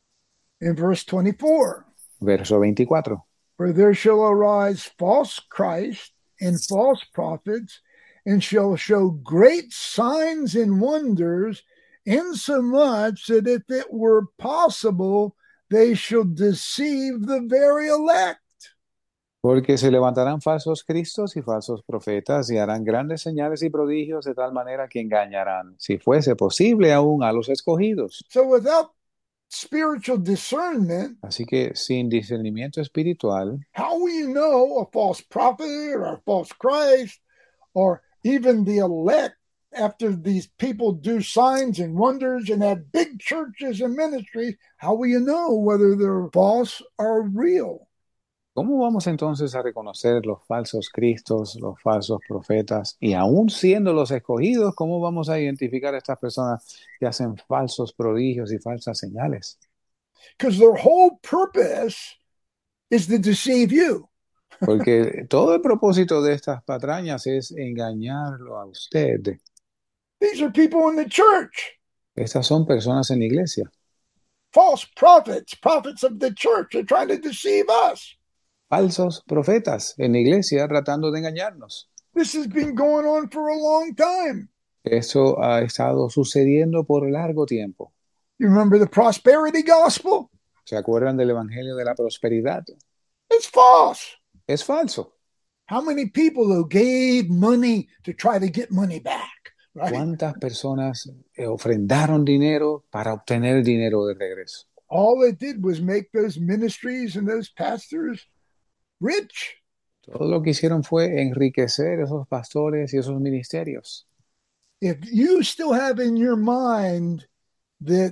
In verse 24, Verso 24. for there shall arise false Christ and false prophets, and shall show great signs and wonders, insomuch that if it were possible, they shall deceive the very elect. Porque se levantarán falsos cristos y falsos profetas y harán grandes señales y prodigios de tal manera que engañarán, si fuese posible aún a los escogidos. So without spiritual discernment, Así que sin discernimiento espiritual, how will you know a false prophet or a false Christ or even the elect after these people do signs and wonders and have big churches and ministries? How will you know whether they're false or real? ¿cómo vamos entonces a reconocer los falsos cristos, los falsos profetas? Y aún siendo los escogidos, ¿cómo vamos a identificar a estas personas que hacen falsos prodigios y falsas señales? Because their whole purpose is to deceive you. Porque todo el propósito de estas patrañas es engañarlo a usted. These are people in the church, Estas son personas en la iglesia. false prophets, prophets of the church. They're trying to deceive us. Falsos profetas en la iglesia tratando de engañarnos. This has been going on for a long time. Eso ha estado sucediendo por largo tiempo. You remember the prosperity gospel? ¿Se acuerdan del evangelio de la prosperidad? It's false. Es falso. How many people who gave money to try to get money back, right? ¿Cuántas personas ofrendaron dinero para obtener dinero de regreso? All it did was make those ministries and those pastors rich. Todo lo que hicieron fue enriquecer esos pastores y esos ministerios. If you still have in your mind that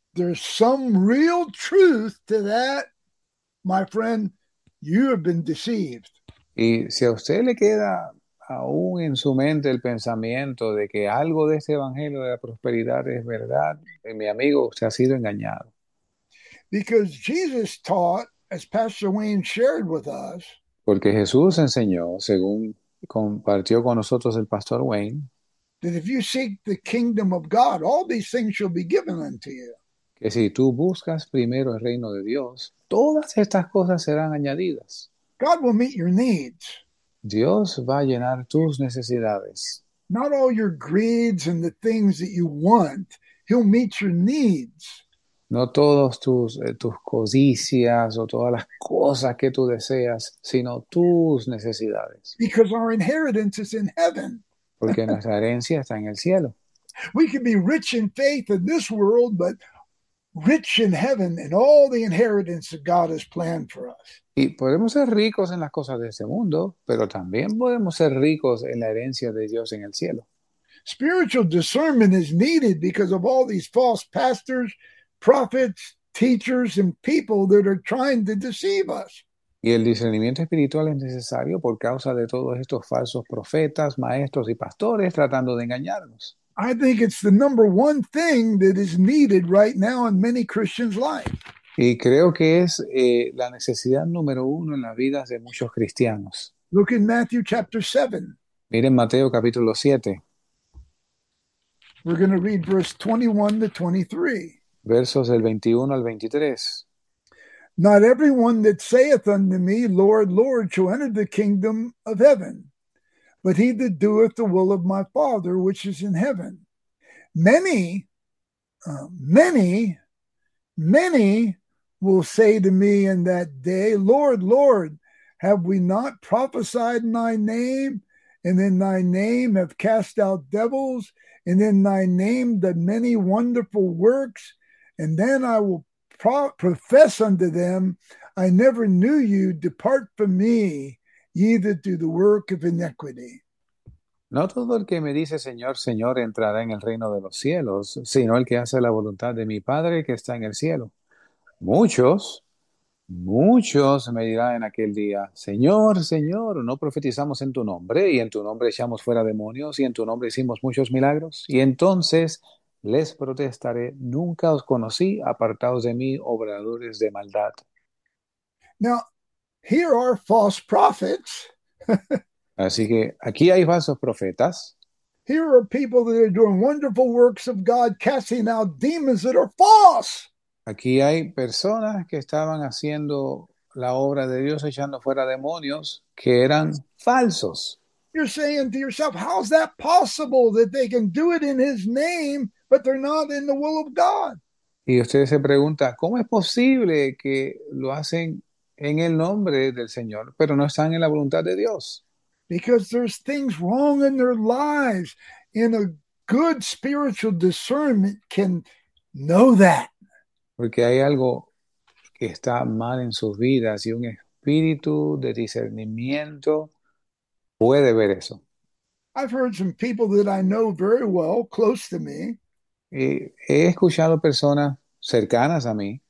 there's some real truth to that, my friend, you have been deceived. Y si a usted le queda aún en su mente el pensamiento de que algo de este evangelio de la prosperidad es verdad, mi amigo, usted ha sido engañado. Because Jesus taught, as Pastor Wayne shared with us, Porque Jesús enseñó, según compartió con nosotros el pastor Wayne, that if you seek the kingdom of God, all these things shall be given unto you. que si tú buscas primero el reino de Dios, todas estas cosas serán añadidas. God will meet your needs. Dios va a llenar tus necesidades. Not all your greeds and the things that you want. He'll meet your needs. No todos tus codicias o todas las cosas que tú deseas, sino tus necesidades. Because our inheritance is in heaven. Porque nuestra herencia está en el cielo. We can be rich in faith in this world, but rich in heaven and all the inheritance that God has planned for us. Y podemos ser ricos en las cosas de este mundo, pero también podemos ser ricos en la herencia de Dios en el cielo. Spiritual discernment is needed because of all these false pastors, prophets, teachers, and people that are trying to deceive us. Y el discernimiento espiritual es necesario por causa de todos estos falsos profetas, maestros y pastores tratando de engañarnos. I think it's the number one thing that is needed right now in many Christians' life. Y creo que es la necesidad número uno en las vidas de muchos cristianos. Look in Matthew chapter 7. Miren Mateo capítulo 7, We're going to read verse 21 to 23. versos del 21 al 23. Not everyone that saith unto me, Lord, Lord, shall enter the kingdom of heaven, but he that doeth the will of my Father which is in heaven. Many will say to me in that day, Lord, Lord, have we not prophesied in thy name, and in thy name have cast out devils, and in thy name done many wonderful works? And then I will profess unto them, I never knew you, depart from me, ye that do the work of iniquity. No todo el que me dice Señor, Señor entrará en el reino de los cielos, sino el que hace la voluntad de mi Padre que está en el cielo. Muchos me dirán en aquel día, Señor, Señor, ¿no profetizamos en tu nombre? Y en tu nombre echamos fuera demonios, y en tu nombre hicimos muchos milagros. Y entonces les protestaré, nunca os conocí, apartaos de mí, obradores de maldad. Now, here are false prophets. Así que aquí hay falsos profetas. Here are people that are doing wonderful works of God, casting out demons that are false. Aquí hay personas que estaban haciendo la obra de Dios, echando fuera demonios que eran falsos. You're saying to yourself, how's that possible that they can do it in his name, but they're not in the will of God? Y usted se pregunta, ¿cómo es posible que lo hacen en el nombre del Señor, pero no están en la voluntad de Dios? Because there's things wrong in their lives, and a good spiritual discernment can know that. Porque hay algo que está mal en sus vidas y un espíritu de discernimiento puede ver eso. I've heard some people that I know very well, close to me, Y he escuchado personas cercanas a mí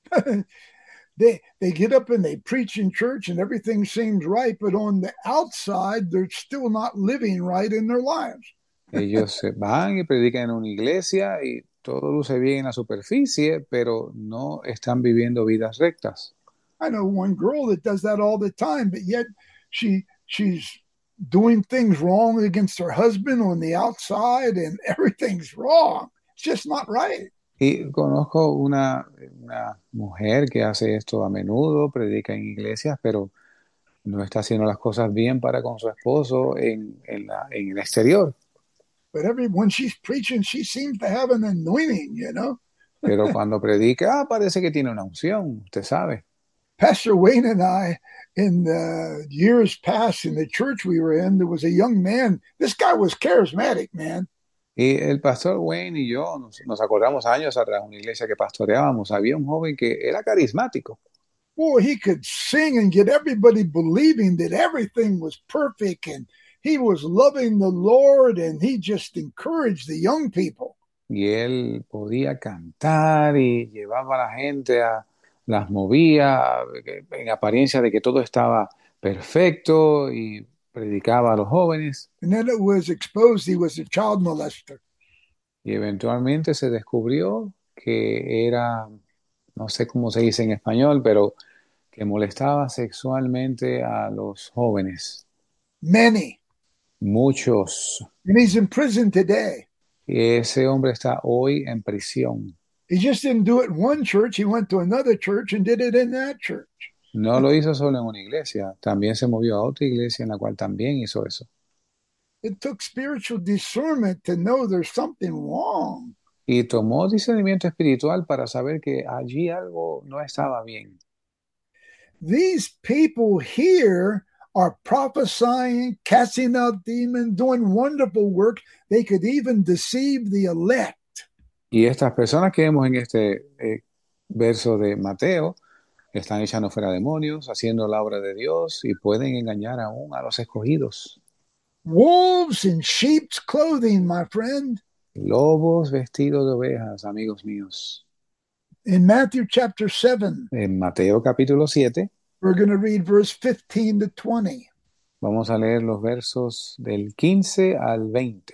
they get up and they preach in church and everything seems right, but on the outside, they're still not living right in their lives. Ellos se van y predican en una iglesia y todo luce bien en la superficie, pero no están viviendo vidas rectas. I know one girl that does that all the time, but yet she's doing things wrong against her husband on the outside, and everything's wrong. It's just not right. Y conozco una mujer que hace esto a menudo, predica en iglesias, pero no está haciendo las cosas bien para con su esposo en el exterior. But when she's preaching, she seems to have an anointing, you know. Pero cuando predica, parece que tiene una unción, usted sabe. Pastor Wayne and I, in the years past in the church we were in, there was a young man. This guy was charismatic, man. Y el pastor Wayne y yo nos acordamos años atrás, una iglesia que pastoreábamos, había un joven que era carismático. Boy, he could sing and get everybody believing that everything was perfect, and he was loving the Lord, and he just encouraged the young people. y él podía cantar y llevaba a la gente las movía en apariencia de que todo estaba perfecto y predicaba a los jóvenes And then it was exposed he was a child molester. y eventualmente se descubrió que era, no sé cómo se dice en español, pero que molestaba sexualmente a los jóvenes, Many. muchos. And he's in prison today. Y ese hombre está hoy en prisión. He just didn't do it in one church. He went to another church and did it in that church. No lo hizo solo en una iglesia, también se movió a otra iglesia en la cual también hizo eso. It took spiritual discernment to know there's something wrong. Y tomó discernimiento espiritual para saber que allí algo no estaba bien. These people here are prophesying, casting out demons, doing wonderful work. They could even deceive the elect. Y estas personas que vemos en este verso de Mateo están echando fuera demonios, haciendo la obra de Dios y pueden engañar aún a los escogidos. Wolves in sheep's clothing, my friend. Lobos vestidos de ovejas, amigos míos. In Matthew chapter 7, En Mateo capítulo 7 we're going to read verse 15 to 20. vamos a leer los versos del 15 al 20.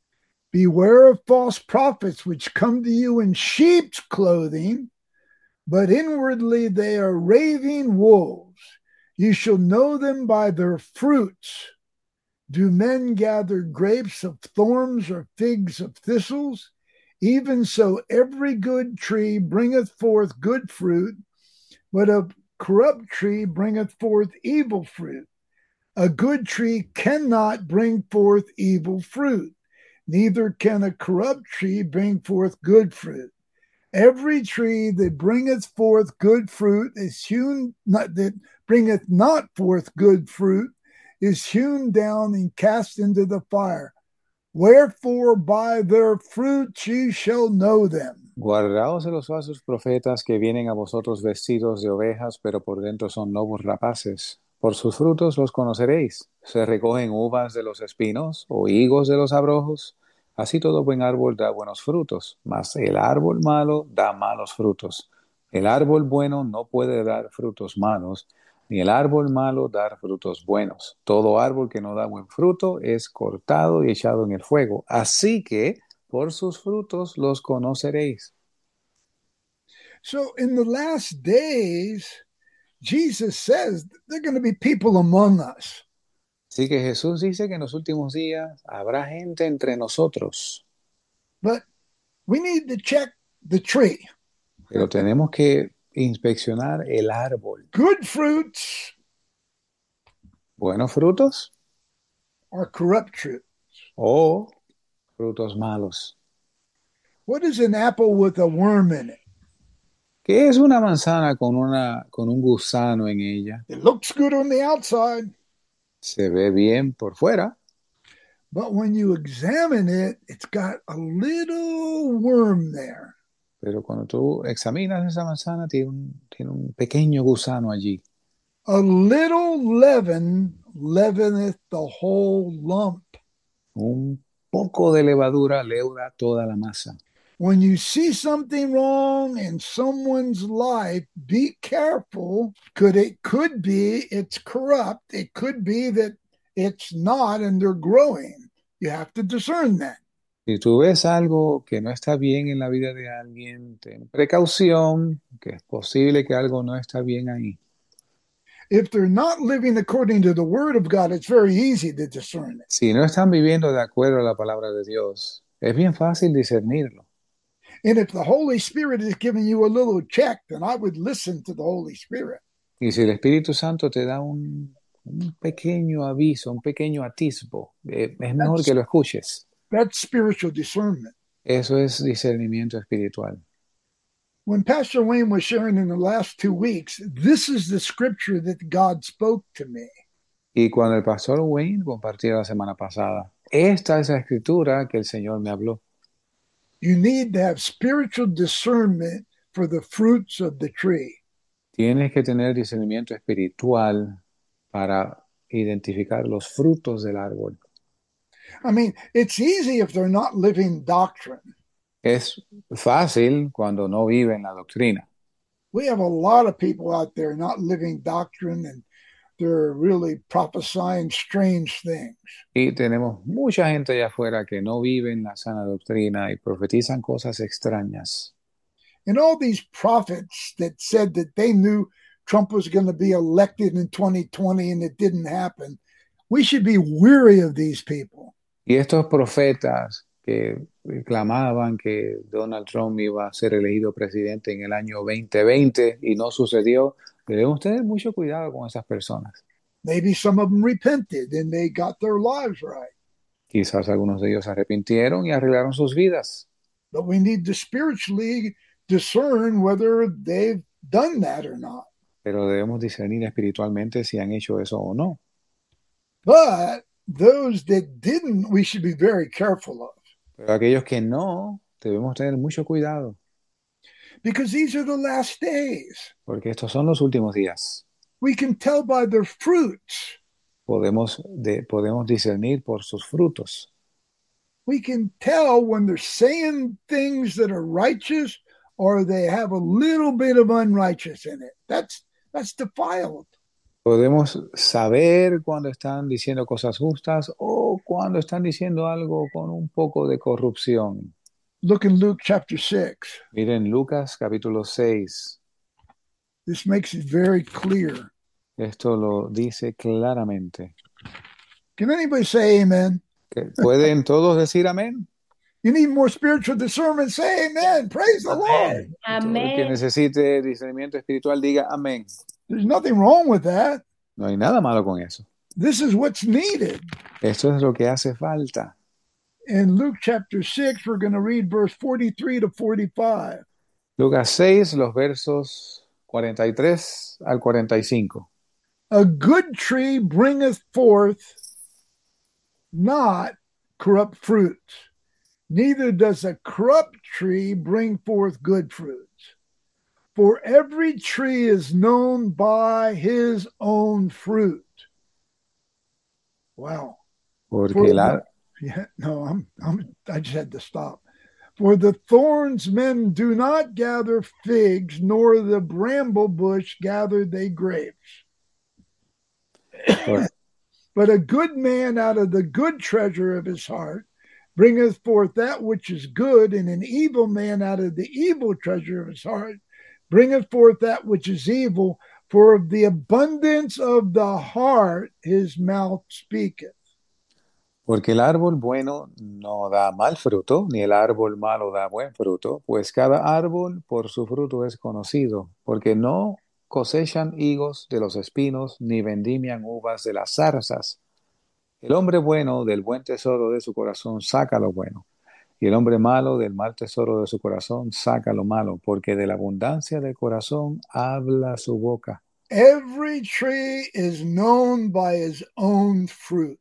Beware of false prophets which come to you in sheep's clothing, but inwardly they are raving wolves. You shall know them by their fruits. Do men gather grapes of thorns or figs of thistles? Even so, every good tree bringeth forth good fruit, but a corrupt tree bringeth forth evil fruit. A good tree cannot bring forth evil fruit, neither can a corrupt tree bring forth good fruit. Every tree that bringeth forth good fruit is hewn, not that bringeth not forth good fruit is hewn down and cast into the fire. Wherefore by their fruits ye shall know them. Guardaos de los falsos profetas que vienen a vosotros vestidos de ovejas, pero por dentro son lobos rapaces. Por sus frutos los conoceréis. ¿Se recogen uvas de los espinos o higos de los abrojos? Así todo buen árbol da buenos frutos, mas el árbol malo da malos frutos. El árbol bueno no puede dar frutos malos, ni el árbol malo dar frutos buenos. Todo árbol que no da buen fruto es cortado y echado en el fuego. Así que por sus frutos los conoceréis. So in the last days, Jesus says there are going to be people among us. Así que Jesús dice que en los últimos días habrá gente entre nosotros, But we need to check the tree. pero tenemos que inspeccionar el árbol. Good fruits ¿Buenos frutos or corrupt fruit. o frutos malos? What is an apple with a worm in it? ¿Qué es una manzana con un gusano en ella? It looks good on the outside, Se ve bien por fuera, but when you examine it, it's got a little worm there. pero cuando tú examinas esa manzana tiene un pequeño gusano allí. A little leaven leaveneth the whole lump. Un poco de levadura leuda toda la masa. When you see something wrong in someone's life, be careful. Could be it's corrupt. It could be that it's not and they're growing. You have to discern that. Si tú ves algo que no está bien en la vida de alguien, ten precaución, que es posible que algo no está bien ahí. If they're not living according to the word of God, it's very easy to discern it. Si no están viviendo de acuerdo a la palabra de Dios, es bien fácil discernirlo. And if the Holy Spirit is giving you a little check, then I would listen to the Holy Spirit. Y si el Espíritu Santo te da un pequeño aviso, un pequeño atisbo, es mejor que lo escuches. That's spiritual discernment. Eso es discernimiento espiritual. When Pastor Wayne was sharing in the last 2 weeks, this is the scripture that God spoke to me. Y cuando el pastor Wayne compartía la semana pasada, esta es la escritura que el Señor me habló. You need to have spiritual discernment for the fruits of the tree. Tienes que tener discernimiento espiritual para identificar los frutos del árbol. I mean, it's easy if they're not living doctrine. Es fácil cuando no viven la doctrina. We have a lot of people out there not living doctrine, and they're really prophesying strange things. Y tenemos mucha gente allá afuera que no viven la sana doctrina y profetizan cosas extrañas. And all these prophets that said that they knew Trump was going to be elected in 2020 and it didn't happen, we should be weary of these people. Y estos profetas que clamaban que Donald Trump iba a ser elegido presidente en el año 2020 y no sucedió, debemos tener mucho cuidado con esas personas. Maybe some of them repented and they got their lives right. Quizás algunos de ellos se arrepintieron y arreglaron sus vidas, But we need to spiritually discern whether they've done that or not. pero debemos discernir espiritualmente si han hecho eso o no. But those that didn't, we should be very careful of, Pero aquellos que no, debemos tener mucho cuidado, because these are the last days. porque estos son los últimos días. We can tell by their fruits. Podemos discernir por sus frutos. We can tell when they're saying things that are righteous or they have a little bit of unrighteous in it. That's defiled. Podemos saber cuando están diciendo cosas justas o cuando están diciendo algo con un poco de corrupción. Look in Luke chapter 6. Miren Lucas capítulo 6. This makes it very clear. Esto lo dice claramente. Can anybody say amen? ¿Pueden todos decir amén? You need more spiritual discernment. Say amen. Praise the Lord. Todo el que necesite discernimiento espiritual diga amén. There's nothing wrong with that. No hay nada malo con eso. This is what's needed. Esto es lo que hace falta. In Luke chapter 6, we're going to read verse 43 to 45. Lucas 6, los versos 43 al 45. A good tree bringeth forth not corrupt fruits, neither does a corrupt tree bring forth good fruits. For every tree is known by his own fruit. Wow. Porque I just had to stop. For the thorns men do not gather figs, nor the bramble bush gather they grapes. But a good man out of the good treasure of his heart bringeth forth that which is good, and an evil man out of the evil treasure of his heart bringeth forth that which is evil, for of the abundance of the heart his mouth speaketh. Porque el árbol bueno no da mal fruto, ni el árbol malo da buen fruto, pues cada árbol por su fruto es conocido, porque no cosechan higos de los espinos, ni vendimian uvas de las zarzas. El hombre bueno del buen tesoro de su corazón saca lo bueno, y el hombre malo del mal tesoro de su corazón saca lo malo, porque de la abundancia del corazón habla su boca. Every tree is known by his own fruit.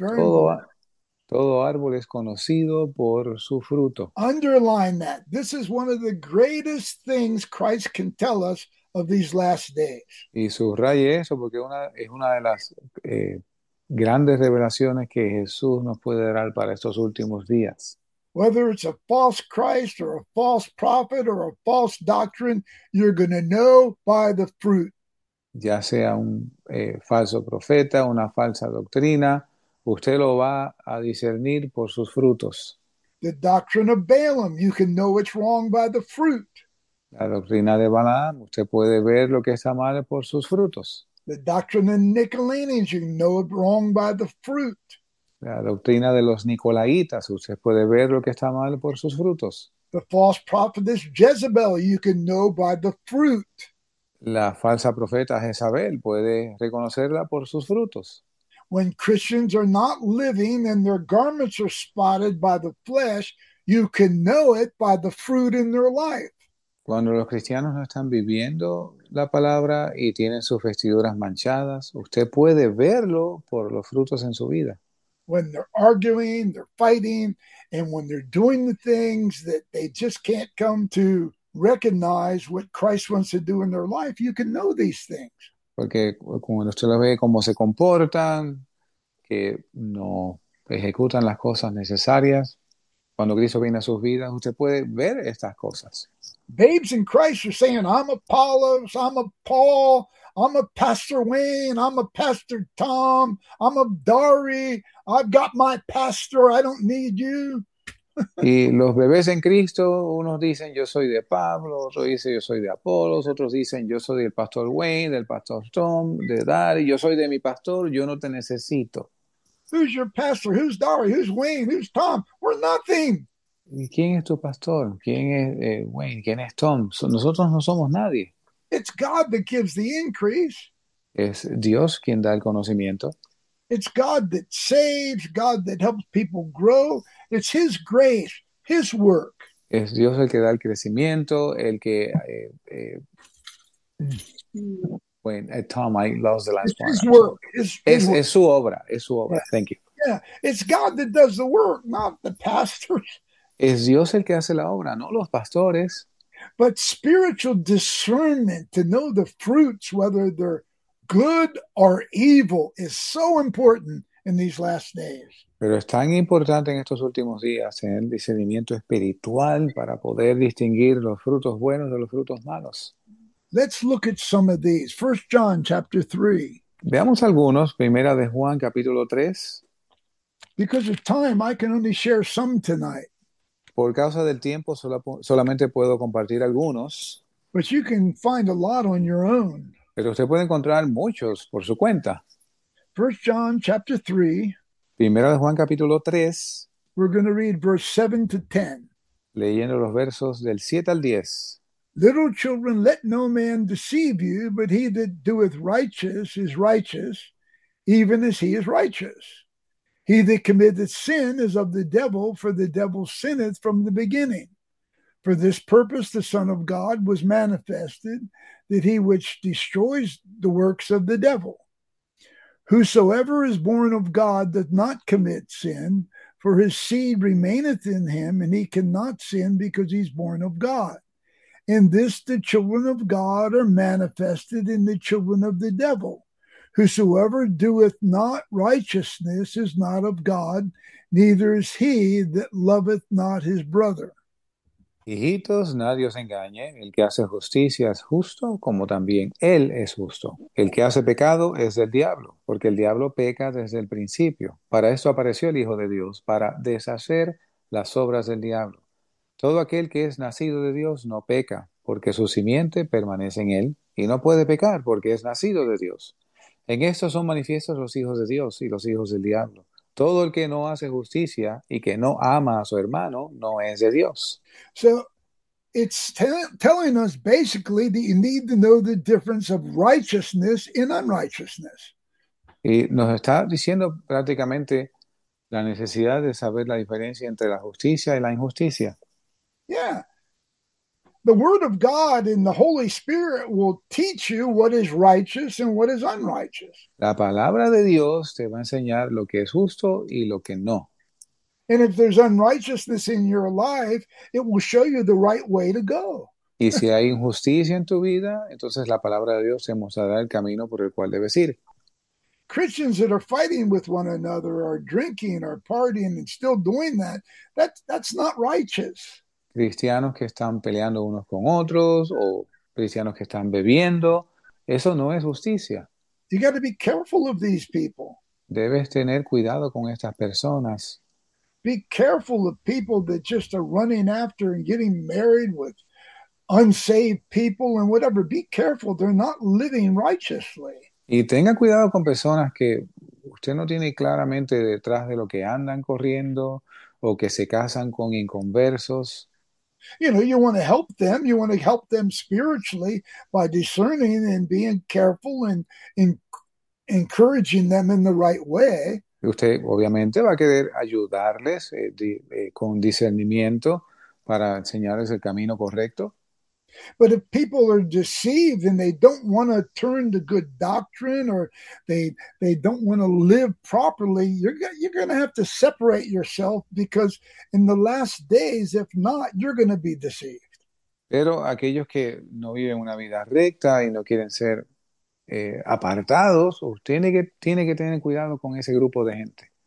Todo árbol es conocido por su fruto. Underline that. This is one of the greatest things Christ can tell us of these last days. Y subraye eso porque es una de las grandes revelaciones que Jesús nos puede dar para estos últimos días. Whether it's a false Christ or a false prophet or a false doctrine, you're going to know by the fruit. Ya sea un falso profeta, una falsa doctrina, usted lo va a discernir por sus frutos. The doctrine of Balaam, you can know it's wrong by the fruit. La doctrina de Balaam, usted puede ver lo que está mal por sus frutos. The doctrine of Nicolaitans, you can know it wrong by the fruit. La doctrina de los Nicolaitas, usted puede ver lo que está mal por sus frutos. The false prophetess Jezebel, you can know by the fruit. La falsa profeta Jezabel, puede reconocerla por sus frutos. When Christians are not living and their garments are spotted by the flesh, you can know it by the fruit in their life. Cuando los cristianos no están viviendo la palabra y tienen sus vestiduras manchadas, usted puede verlo por los frutos en su vida. When they're arguing, they're fighting, and when they're doing the things that they just can't come to recognize what Christ wants to do in their life, you can know these things. Porque cuando usted lo ve cómo se comportan, que no ejecutan las cosas necesarias Cuando Cristo viene a sus vidas, usted puede ver estas cosas. Babes in Christ are saying, I'm Apollos, I'm a Paul, I'm a Pastor Wayne, I'm a Pastor Tom, I'm a Dari, I've got my pastor, I don't need you. Y los bebés en Cristo, unos dicen yo soy de Pablo, otros dicen yo soy de Apolos, otros dicen yo soy del pastor Wayne, del pastor Tom, de Dari, yo soy de mi pastor, yo no te necesito. Who's your pastor? Who's Dari? Who's Wayne? Who's Tom? We're nothing. ¿Y quién es tu pastor? ¿Quién es Wayne? ¿Quién es Tom? Nosotros no somos nadie. It's God that gives the increase. Es Dios quien da el conocimiento. It's God that saves, God that helps people grow. It's His grace, His work. Es Dios el que da el crecimiento, el que... Tom, I lost the last It's part. His I'm sorry. work. His work. Es su obra, es su Yeah. obra. Thank you. Yeah. It's God that does the work, not the pastors. Es Dios el que hace la obra, no los pastores. But spiritual discernment to know the fruits, whether they're good or evil, is so important in these last days. Pero es tan importante en estos últimos días tener discernimiento espiritual para poder distinguir los frutos buenos de los frutos malos. Let's look at some of these. 1 John chapter 3. Veamos algunos. Primera de Juan, capítulo 3. Because of time, I can only share some tonight. Por causa del tiempo, solamente puedo compartir algunos, But you can find a lot on your own. pero usted puede encontrar muchos por su cuenta. 1 John chapter 3, Primera de Juan, capítulo 3, we're going to read verse 7 to 10. leyendo los versos del 7 al 10. Little children, let no man deceive you, but he that doeth righteous is righteous, even as he is righteous. He that committeth sin is of the devil, for the devil sinneth from the beginning. For this purpose the Son of God was manifested, that he which destroys the works of the devil. Whosoever is born of God doth not commit sin, for his seed remaineth in him, and he cannot sin because he's born of God. In this the children of God are manifested in the children of the devil. Whosoever doeth not righteousness is not of God, neither is he that loveth not his brother. Hijitos, nadie os engañe, el que hace justicia es justo, como también él es justo. El que hace pecado es del diablo, porque el diablo peca desde el principio. Para esto apareció el Hijo de Dios, para deshacer las obras del diablo. Todo aquel que es nacido de Dios no peca, porque su simiente permanece en él, y no puede pecar, porque es nacido de Dios. En esto son manifiestos los hijos de Dios y los hijos del diablo. Todo el que no hace justicia y que no ama a su hermano no es de Dios. So it's telling us basically that you need to know the difference of righteousness and unrighteousness. Y nos está diciendo prácticamente la necesidad de saber la diferencia entre la justicia y la injusticia. Yeah. The Word of God and the Holy Spirit will teach you what is righteous and what is unrighteous. La palabra de Dios te va a enseñar lo que es justo y lo que no. And if there's unrighteousness in your life, it will show you the right way to go. Y si hay injusticia en tu vida, entonces la palabra de Dios te mostrará el camino por el cual debes ir. Christians that are fighting with one another or drinking or partying and still doing that's not righteous. Cristianos que están peleando unos con otros o cristianos que están bebiendo, eso no es justicia. You got to be careful of these people. Debes tener cuidado con estas personas. Be careful of people that just are running after and getting married with unsaved people and whatever. Be careful. They're not living righteously. Y tenga cuidado con personas que usted no tiene claramente detrás de lo que andan corriendo o que se casan con inconversos. You know, you want to help them. You want to help them spiritually by discerning and being careful and encouraging them in the right way. Usted obviamente va a querer ayudarles con discernimiento para enseñarles el camino correcto. But if people are deceived and they don't want to turn to good doctrine or they don't want to live properly, you're going to have to separate yourself, because in the last days, if not, you're going to be deceived. Pero aquellos que no viven una vida recta y no quieren ser apartados, usted tiene que tener cuidado con ese grupo de gente.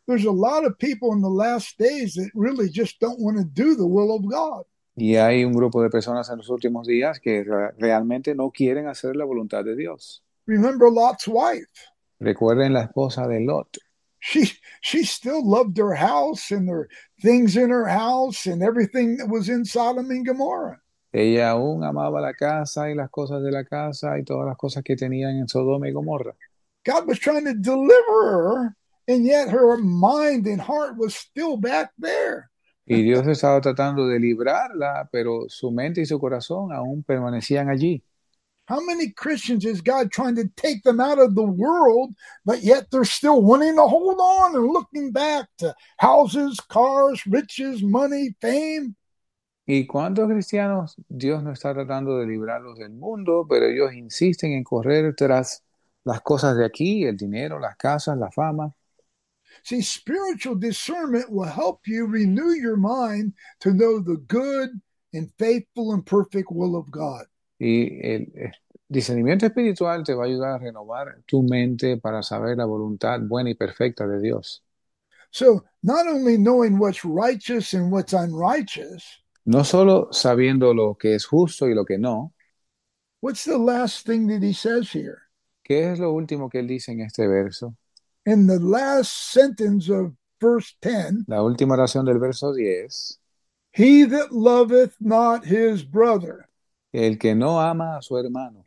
there's a lot of people in the last days that really just don't want to do the will of God. Y hay un grupo de personas en los últimos días que realmente no quieren hacer la voluntad de Dios. Remember Lot's wife. Recuerden la esposa de Lot. She still loved her house and her things in her house and everything that was in Sodom and Gomorrah. Ella aún amaba la casa y las cosas de la casa y todas las cosas que tenían en Sodoma y Gomorra. God was trying to deliver her, and yet her mind and heart was still back there. Y Dios estaba tratando de librarla, pero su mente y su corazón aún permanecían allí. How many Christians is God trying to take them out of the world, but yet they're still wanting to hold on and looking back to houses, cars, riches, money, fame? ¿Y cuántos cristianos Dios no está tratando de librarlos del mundo, pero ellos insisten en correr tras las cosas de aquí, el dinero, las casas, la fama? See, spiritual discernment will help you renew your mind to know the good and faithful and perfect will of God. Y el discernimiento espiritual te va a ayudar a renovar tu mente para saber la voluntad buena y perfecta de Dios. So, not only knowing what's righteous and what's unrighteous, No solo sabiendo lo que es justo y lo que no. what's the last thing that he says here? ¿Qué es lo último que él dice en este verso? In the last sentence of verse 10, La última oración del verso 10. he that loveth not his brother. El que no ama a su hermano.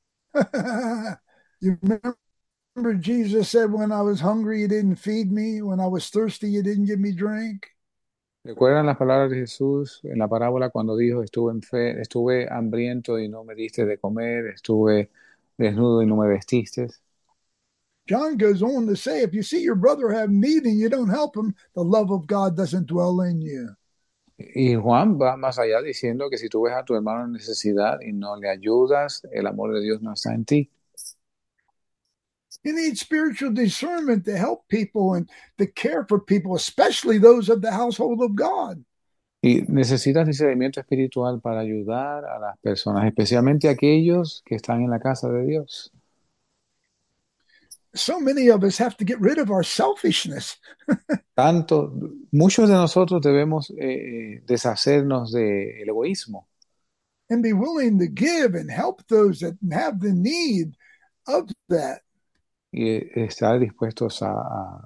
You remember Jesus said, when I was hungry, you didn't feed me. When I was thirsty, you didn't give me drink. ¿Recuerdan las palabras de Jesús en la parábola cuando dijo, estuve hambriento y no me diste de comer, estuve desnudo y no me vestiste? John goes on to say, if you see your brother have need and you don't help him, the love of God doesn't dwell in you. Y Juan va más allá diciendo que si tú ves a tu hermano en necesidad y no le ayudas, el amor de Dios no está en ti. You need spiritual discernment to help people and to care for people, especially those of the household of God. Y necesitas discernimiento espiritual para ayudar a las personas, especialmente aquellos que están en la casa de Dios. So many of us have to get rid of our selfishness. Muchos de nosotros debemos deshacernos del egoísmo And be willing to give and help those that have the need of that. y estar dispuestos a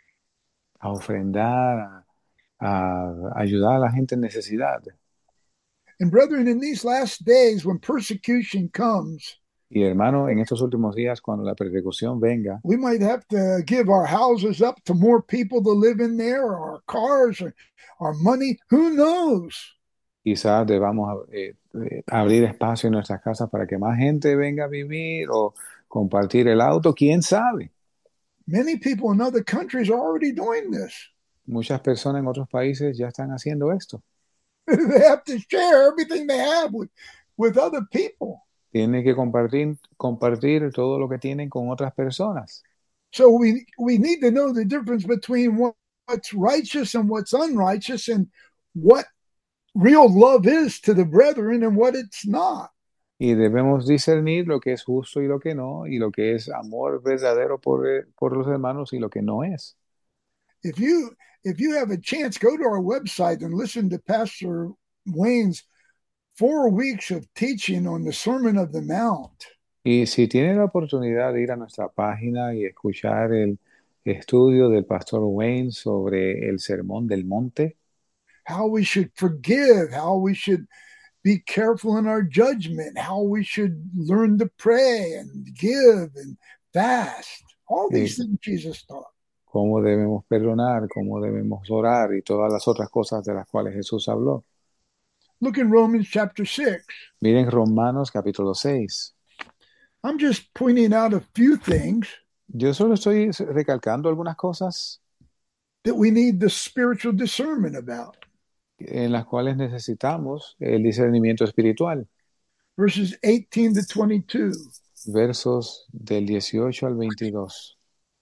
ofrendar, a ayudar a la gente en necesidad. And brethren, in these last days, when persecution comes, Y hermano, en estos últimos días, cuando la persecución venga, we might have to give our houses up to more people to live in there, or our cars, or our money. Who knows? quizás debamos abrir espacio en nuestras casas para que más gente venga a vivir o compartir el auto, quién sabe. Many people in other countries are already doing this. Muchas personas en otros países ya están haciendo esto. They have to share everything they have with other people. Tienen que compartir todo lo que tienen con otras personas. So we need to know the difference between what's righteous and what's unrighteous, and what real love is to the brethren and what it's not. Y debemos discernir lo que es justo y lo que no, y lo que es amor verdadero por los hermanos y lo que no es. If you have a chance, go to our website and listen to Pastor Wayne's 4 weeks of teaching on the Sermon of the Mount. Y si tienen la oportunidad de ir a nuestra página y escuchar el estudio del Pastor Wayne sobre el Sermón del Monte, how we should forgive, how we should be careful in our judgment, how we should learn to pray and give and fast. All these things Jesus taught. cómo debemos perdonar, cómo debemos orar y todas las otras cosas de las cuales Jesús habló. Look in Romans chapter 6. Miren Romanos capítulo 6. I'm just pointing out a few things Yo solo estoy recalcando algunas cosas that we need the spiritual discernment about. en las cuales necesitamos el discernimiento espiritual. Verses 18 to 22. Versos del 18 al 22.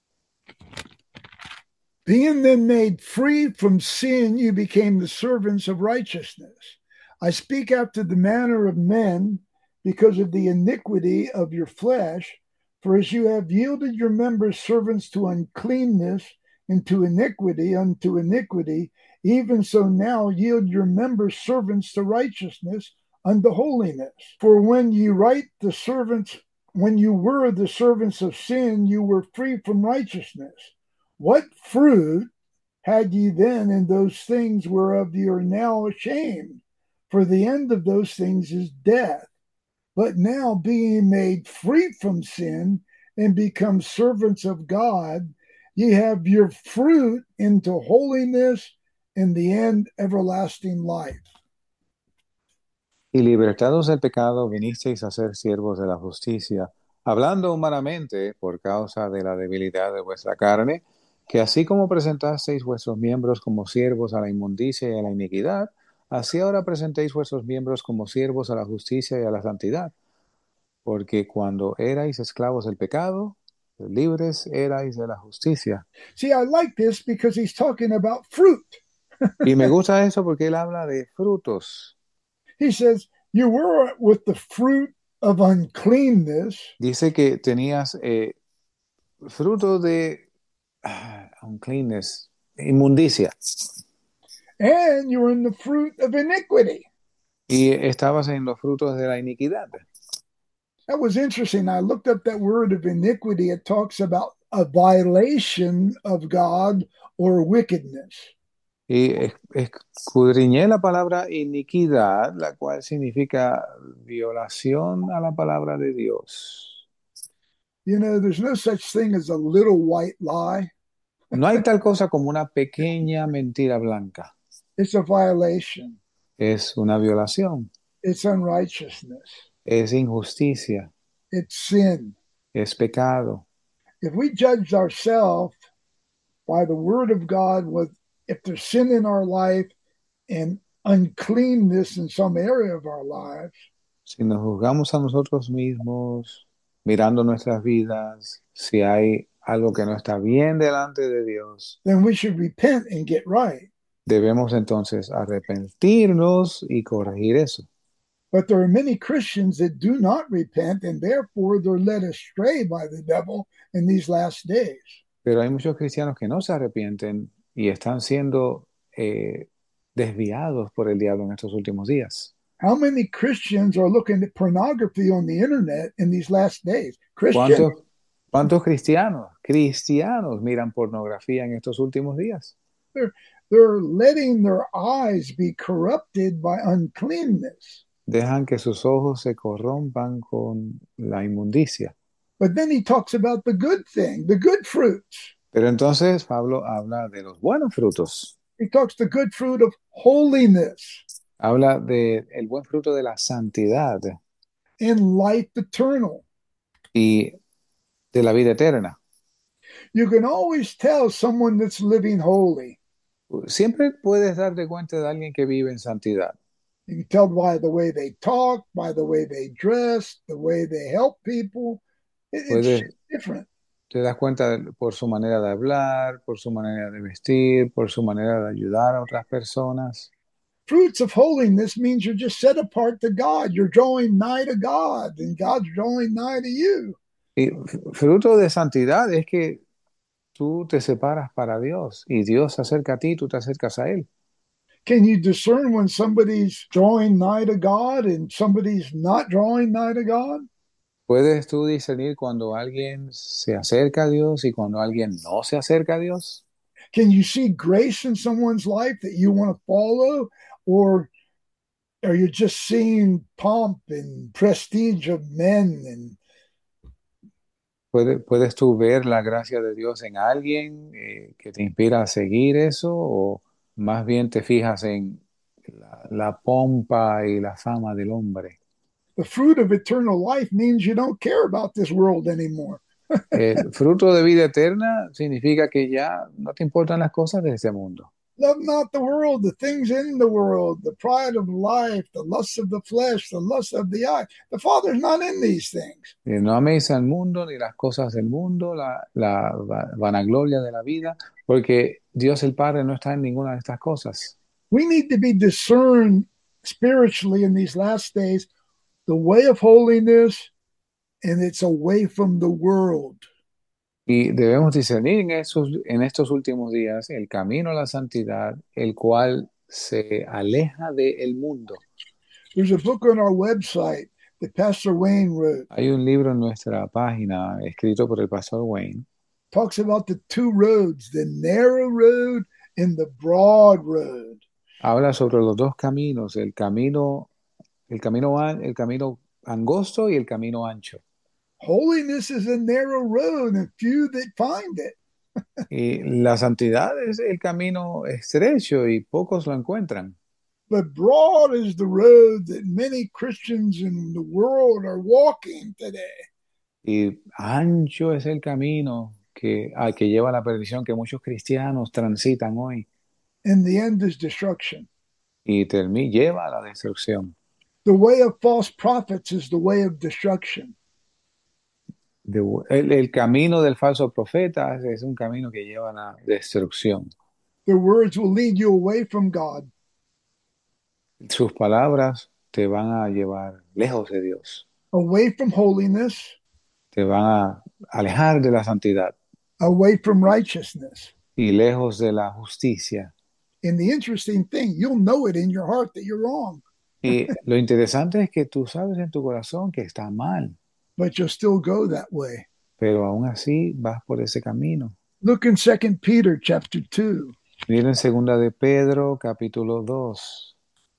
Being then made free from sin, you became the servants of righteousness. I speak after the manner of men, because of the iniquity of your flesh. For as you have yielded your members servants to uncleanness into iniquity unto iniquity, even so now yield your members servants to righteousness unto holiness. For when you were the servants of sin, you were free from righteousness. What fruit had ye then in those things whereof ye are now ashamed? For the end of those things is death. But now, being made free from sin and become servants of God, ye have your fruit into holiness, and the end everlasting life. Y libertados del pecado, vinisteis a ser siervos de la justicia, hablando humanamente por causa de la debilidad de vuestra carne, que así como presentasteis vuestros miembros como siervos a la inmundicia y a la iniquidad, así ahora presentéis vuestros miembros como siervos a la justicia y a la santidad. Porque cuando erais esclavos del pecado, libres erais de la justicia. See, I like this because he's talking about fruit. Y me gusta eso porque él habla de frutos. He says, you were with the fruit of uncleanness. Dice que tenías fruto de uncleanness, inmundicia. And you were in the fruit of iniquity. Y estabas en los frutos de la iniquidad. That was interesting. I looked up that word of iniquity. It talks about a violation of God or wickedness. Y escudriñé la palabra iniquidad, la cual significa violación a la palabra de Dios. You know, there's no such thing as a little white lie. No hay tal cosa como una pequeña mentira blanca. It's a violation. Es una violación, It's unrighteousness. es injusticia, It's sin. es pecado. If we judge ourselves by the word of God, if there's sin in our life and uncleanness in some area of our lives, Si nos juzgamos a nosotros mismos, mirando nuestras vidas, si hay algo que no está bien delante de Dios, then we should repent and get right. debemos entonces arrepentirnos y corregir eso. But there are many Christians that do not repent, and therefore they're led astray by the devil in these last days. Pero hay muchos cristianos que no se arrepienten y están siendo desviados por el diablo en estos últimos días. How many Christians are looking at pornography on the internet in these last days? Christians, ¿Cuántos cristianos miran pornografía en estos últimos días? they're letting their eyes be corrupted by uncleanness. Dejan que sus ojos se corrompan con la inmundicia. But then he talks about the good thing, the good fruits. Pero entonces Pablo habla de los buenos frutos. He talks the good fruit of holiness Habla del buen fruto de la santidad and life eternal. y de la vida eterna. You can always tell someone that's living holy. Siempre puedes darte cuenta de alguien que vive en santidad. You can tell by the way they talk, by the way they dress, the way they help people. It's different. Te das cuenta por su manera de hablar, por su manera de vestir, por su manera de ayudar a otras personas. Fruits of holiness means you're just set apart to God. You're drawing nigh to God, and God's drawing nigh to you. Y fruto de santidad es que tú te separas para Dios y Dios se acerca a ti y tú te acercas a Él. Can you discern when somebody's drawing nigh to God and somebody's not drawing nigh to God? ¿Puedes tú discernir cuando alguien se acerca a Dios y cuando alguien no se acerca a Dios? Can you see grace in someone's life that you want to follow? Or are you just seeing pomp and prestige of men? ¿Puedes tú ver la gracia de Dios en alguien que te inspira a seguir eso? ¿O más bien te fijas en la pompa y la fama del hombre? The fruit of eternal life means you don't care about this world anymore. El fruto de vida eterna significa que ya no te importan las cosas de este mundo. Love not the world, the things in the world, the pride of life, the lust of the flesh, the lust of the eye. The Father's not in these things. No améis al mundo ni las cosas del mundo, la vanagloria de la vida, porque Dios el Padre no está en ninguna de estas cosas. We need to be discerned spiritually in these last days, the way of holiness, and it's away from the world. Y debemos discernir en estos últimos días el camino a la santidad, el cual se aleja del mundo. There's a book on our website that Pastor Wayne wrote. Hay un libro en nuestra página escrito por el pastor Wayne. Talks about the two roads, the narrow road and the broad road. Habla sobre los dos caminos, el camino angosto y el camino ancho. Holiness is a narrow road and few that find it. Y la santidad es el camino estrecho y pocos lo encuentran. But broad is the road that many Christians in the world are walking today. Y ancho es el camino que lleva a la perdición que muchos cristianos transitan hoy And the end is destruction. y lleva a la destrucción. The way of false prophets is the way of destruction. El camino del falso profeta es un camino que lleva a la destrucción. Their words will lead you away from God. Sus palabras te van a llevar lejos de Dios, Away from holiness, te van a alejar de la santidad away from righteousness. y lejos de la justicia. And the interesting thing, you'll know it in your heart that you're wrong, Y lo interesante es que tú sabes en tu corazón que está mal, but you'll still go that way. pero aún así vas por ese camino. Look in 2 Peter chapter 2. Miren segunda de Pedro, capítulo 2.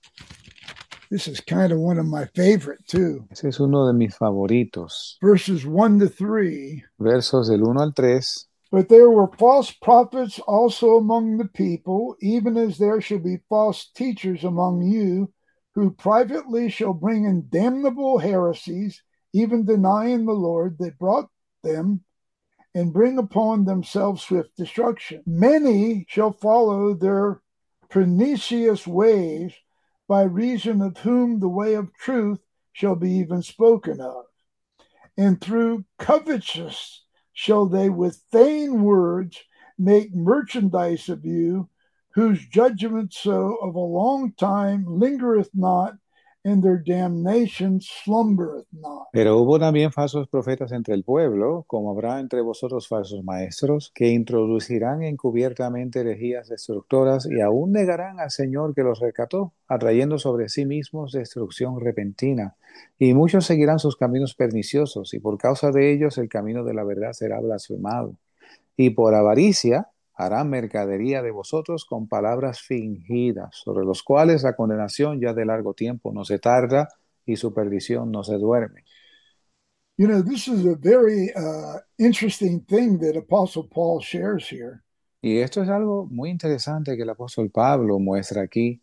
This is kind of one of my favorite too. Ese es uno de mis favoritos. Verses 1 to 3. Versos del 1 al 3. But there were false prophets also among the people, even as there shall be false teachers among you, who privately shall bring in damnable heresies, even denying the Lord that brought them, and bring upon themselves swift destruction. Many shall follow their pernicious ways, by reason of whom the way of truth shall be even spoken of. And through covetousness shall they with vain words make merchandise of you, whose judgment so of a long time lingereth not, and their damnation slumbereth not. Pero hubo también falsos profetas entre el pueblo, como habrá entre vosotros falsos maestros, que introducirán encubiertamente herejías destructoras y aún negarán al Señor que los rescató, atrayendo sobre sí mismos destrucción repentina. Y muchos seguirán sus caminos perniciosos, y por causa de ellos el camino de la verdad será blasfemado. Y por avaricia harán mercadería de vosotros con palabras fingidas, sobre los cuales la condenación ya de largo tiempo no se tarda y su perdición no se duerme. You know, this is a very interesting thing that Apostle Paul shares here. Y esto es algo muy interesante que el apóstol Pablo muestra aquí,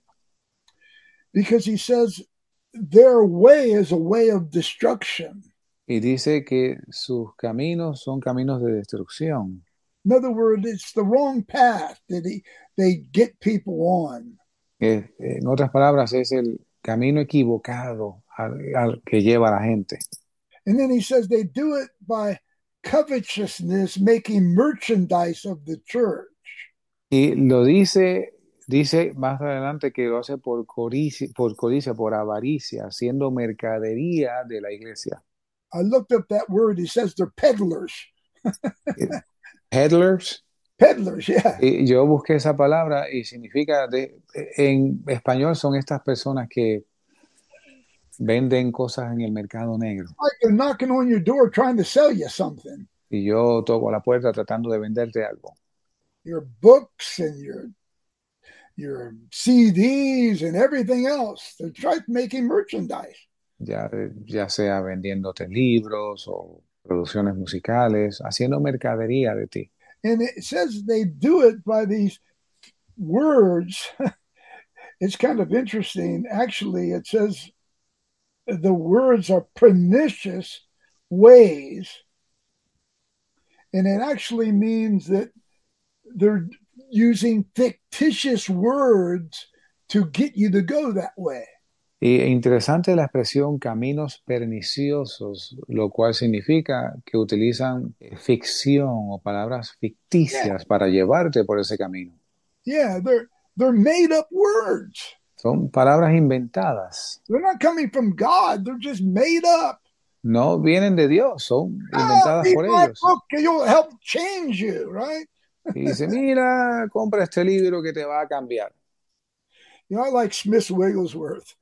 Because he says their way is a way of destruction. y dice que sus caminos son caminos de destrucción. In other words, it's the wrong path that they get people on. En otras palabras, es el camino equivocado al que lleva a la gente. And then he says they do it by covetousness, making merchandise of the church. Y lo dice más adelante que lo hace por codicia, por avaricia, haciendo mercadería de la iglesia. I looked up that word. He says they're peddlers. Peddlers. Peddlers, yeah. Y yo busqué esa palabra y significa, en español son estas personas que venden cosas en el mercado negro. Like they're knocking on your door trying to sell you something. Y yo toco la puerta tratando de venderte algo. Your books and your CDs and everything else. They're making merchandise. Ya sea vendiéndote libros o producciones musicales, haciendo mercadería de ti. And it says they do it by these words. It's kind of interesting. Actually, it says the words are pernicious ways. And it actually means that they're using fictitious words to get you to go that way. Y interesante la expresión caminos perniciosos, lo cual significa que utilizan ficción o palabras ficticias para llevarte por ese camino. Yeah, they're made up words. Son palabras inventadas. They're not coming from God. They're just made up. no vienen de Dios, son Oh, inventadas read por my ellos. book, it'll help change you, right? Y dice, mira, compra este libro que te va a cambiar. You know, I like Smith Wigglesworth.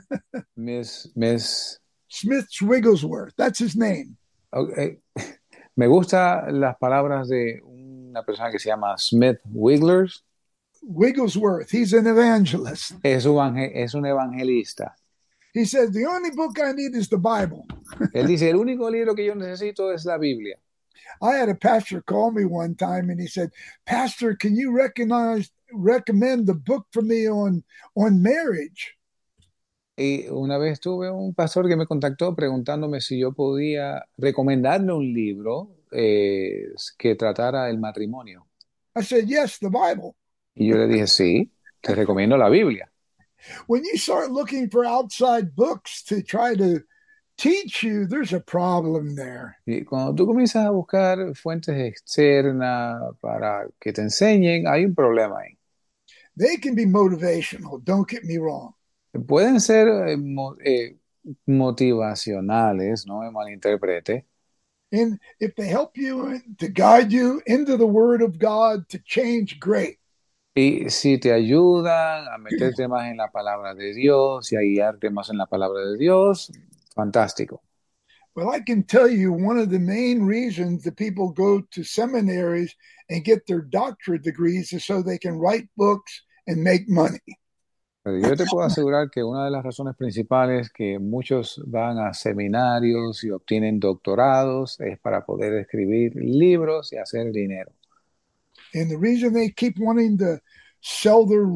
Miss, Smith Wigglesworth, that's his name. ok, me gustan las palabras de una persona que se llama Smith Wigglers. Wigglesworth, he's an evangelist. Es un evangelista. He says, the only book I need is the Bible. Él dice, el único libro que yo necesito es la Biblia. I had a pastor call me one time and he said, Pastor, can you recommend the book for me on marriage? Y una vez tuve un pastor que me contactó preguntándome si yo podía recomendarle un libro que tratara el matrimonio. I said, yes, the Bible. Y yo le dije, sí, te recomiendo la Biblia. When you start looking for outside books to try to teach you, there's a problem there. Y cuando tú comienzas a buscar fuentes externas para que te enseñen, hay un problema ahí. They can be motivational, don't get me wrong. Pueden ser motivacionales, no me malinterprete. And if they help you to guide you into the Word of God to change, great. Y si te ayudan a meterte más en la palabra de Dios y a guiarte más en la palabra de Dios, fantástico. Well, I can tell you one of the main reasons that people go to seminaries and get their doctorate degrees is so they can write books and make money. Pero yo te puedo asegurar que una de las razones principales que muchos van a seminarios y obtienen doctorados es para poder escribir libros y hacer dinero. And the reason they keep wanting to sell their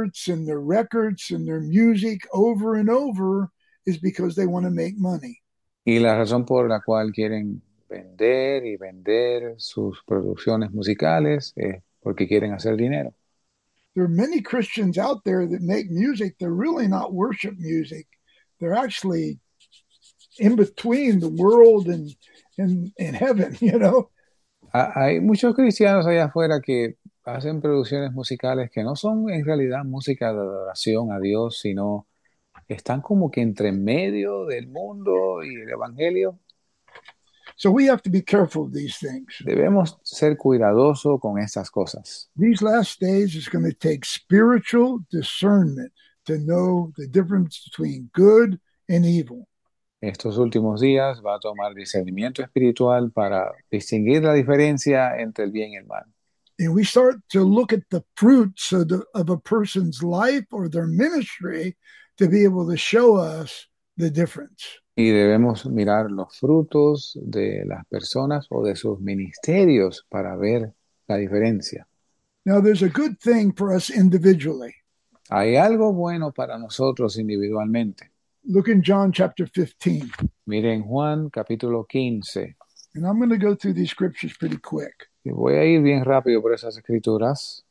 records and their music over and over is because they want to make money. Y la razón por la cual quieren vender y vender sus producciones musicales es porque quieren hacer dinero. There are many Christians out there that make music. They're really not worship music. They're actually in between the world and heaven, you know. Hay muchos cristianos allá afuera que hacen producciones musicales que no son en realidad música de adoración a Dios, sino están como que entre medio del mundo y el evangelio. So we have to be careful of these things. Debemos ser cuidadosos con estas cosas. These last days is going to take spiritual discernment to know the difference between good and evil. Estos últimos días va a tomar discernimiento espiritual para distinguir la diferencia entre el bien y el mal. And we start to look at the fruits of a person's life or their ministry to be able to show us the difference. Y debemos mirar los frutos de las personas o de sus ministerios para ver la diferencia. Now, there's a good thing for us individually. Hay algo bueno para nosotros individualmente. Look in John chapter 15. Miren Juan capítulo 15. And I'm going to go through these scriptures pretty quick. Y voy a ir bien rápido por esas escrituras.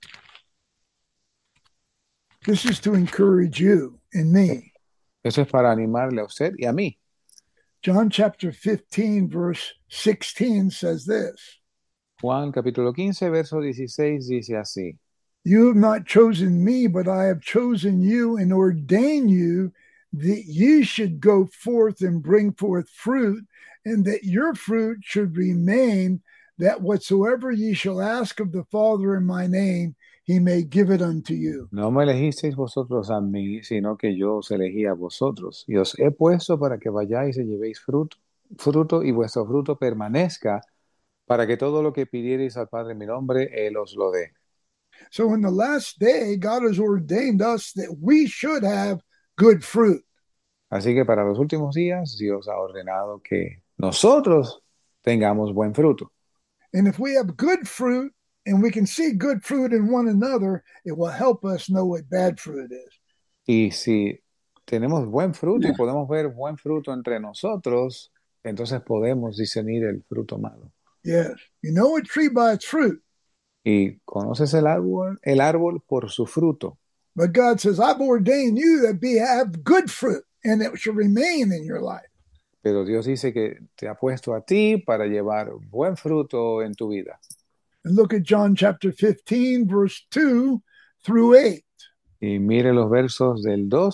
This is to encourage you and me. Eso es para animarle a usted y a mí. John chapter 15, verse 16 says this. Juan capítulo 15, verso 16 dice así. You have not chosen me, but I have chosen you and ordained you that you should go forth and bring forth fruit, and that your fruit should remain, that whatsoever ye shall ask of the Father in my name, he may give it unto you. No me elegisteis vosotros a mí, sino que yo os elegí a vosotros. Y os he puesto para que vayáis y llevéis fruto y vuestro fruto permanezca, para que todo lo que pidiereis al Padre en mi nombre, Él os lo dé. So in the last day, God has ordained us that we should have good fruit. Así que para los últimos días, Dios ha ordenado que nosotros tengamos buen fruto. And if we have good fruit and we can see good fruit in one another, it will help us know what bad fruit is. Y si tenemos buen fruto y podemos ver buen fruto entre nosotros, entonces podemos discernir el fruto malo. Yes. You know a tree by its fruit. Y conoces el árbol por su fruto. But God says, I've ordained you to have good fruit, and it shall remain in your life. Pero Dios dice que te ha puesto a ti para llevar buen fruto en tu vida. And look at John chapter 15, verse 2 through 8. Y mire los versos del 2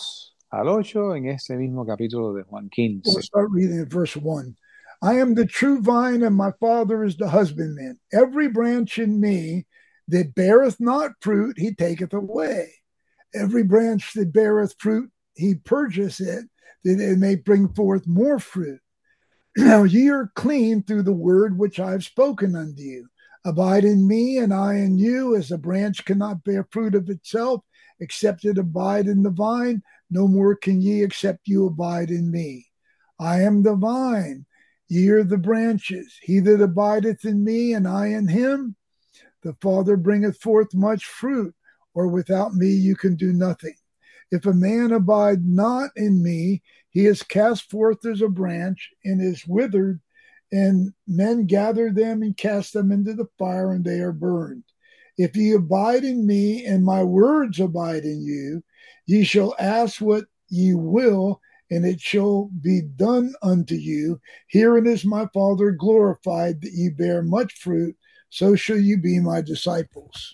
al 8 en este mismo capítulo de Juan We'll 15. start reading at verse 1. I am the true vine, and my Father is the husbandman. Every branch in me that beareth not fruit, he taketh away. Every branch that beareth fruit, he purgeth it, that it may bring forth more fruit. Now ye are clean through the word which I have spoken unto you. Abide in me, and I in you, as a branch cannot bear fruit of itself, except it abide in the vine. No more can ye, except you abide in me. I am the vine, ye are the branches. He that abideth in me, and I in him, the Father bringeth forth much fruit, or without me you can do nothing. If a man abide not in me, he is cast forth as a branch and is withered, and men gather them and cast them into the fire, and they are burned. If ye abide in me, and my words abide in you, ye shall ask what ye will, and it shall be done unto you. Herein is my Father glorified, that ye bear much fruit, so shall you be my disciples.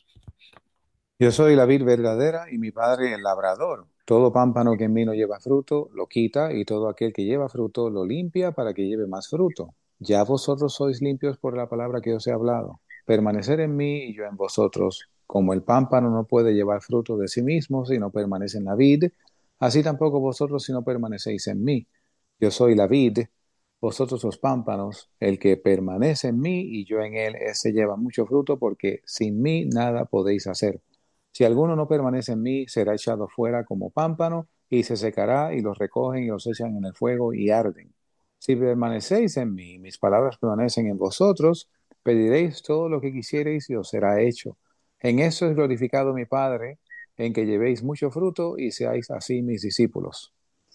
Yo soy la vid verdadera y mi Padre el labrador. Todo pámpano que en mí no lleva fruto, lo quita, y todo aquel que lleva fruto, lo limpia para que lleve más fruto. Ya vosotros sois limpios por la palabra que os he hablado. Permanecer en mí y yo en vosotros. Como el pámpano no puede llevar fruto de sí mismo si no permanece en la vid, así tampoco vosotros si no permanecéis en mí. Yo soy la vid, vosotros los pámpanos. El que permanece en mí y yo en él, ese lleva mucho fruto, porque sin mí nada podéis hacer. Si alguno no permanece en mí, será echado fuera como pámpano y se secará, y los recogen y los echan en el fuego y arden. Si permanecéis en mí, mis palabras permanecen en vosotros, pediréis todo lo que quisiereis y os será hecho. En esto es glorificado mi Padre, en que llevéis mucho fruto y seáis así mis discípulos.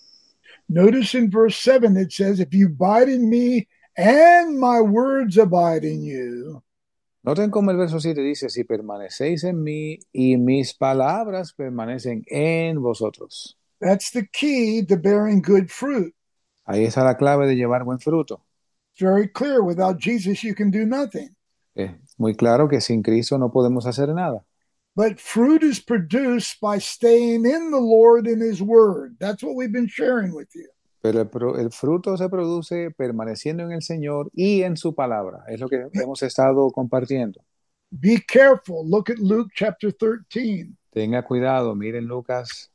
Notice in verse 7 it says, if you abide in me and my words abide in you. Noten cómo el verso 7 dice, si permanecéis en mí y mis palabras permanecen en vosotros. That's the key to bearing good fruit. Ahí está la clave de llevar buen fruto. It's very clear. Without Jesus, you can do nothing. Es muy claro que sin Cristo no podemos hacer nada. But fruit is produced by staying in the Lord and his word. That's what we've been sharing with you. Pero el fruto se produce permaneciendo en el Señor y en su palabra. Es lo que hemos estado compartiendo. Be careful. Look at Luke chapter 13. Tenga cuidado, miren Lucas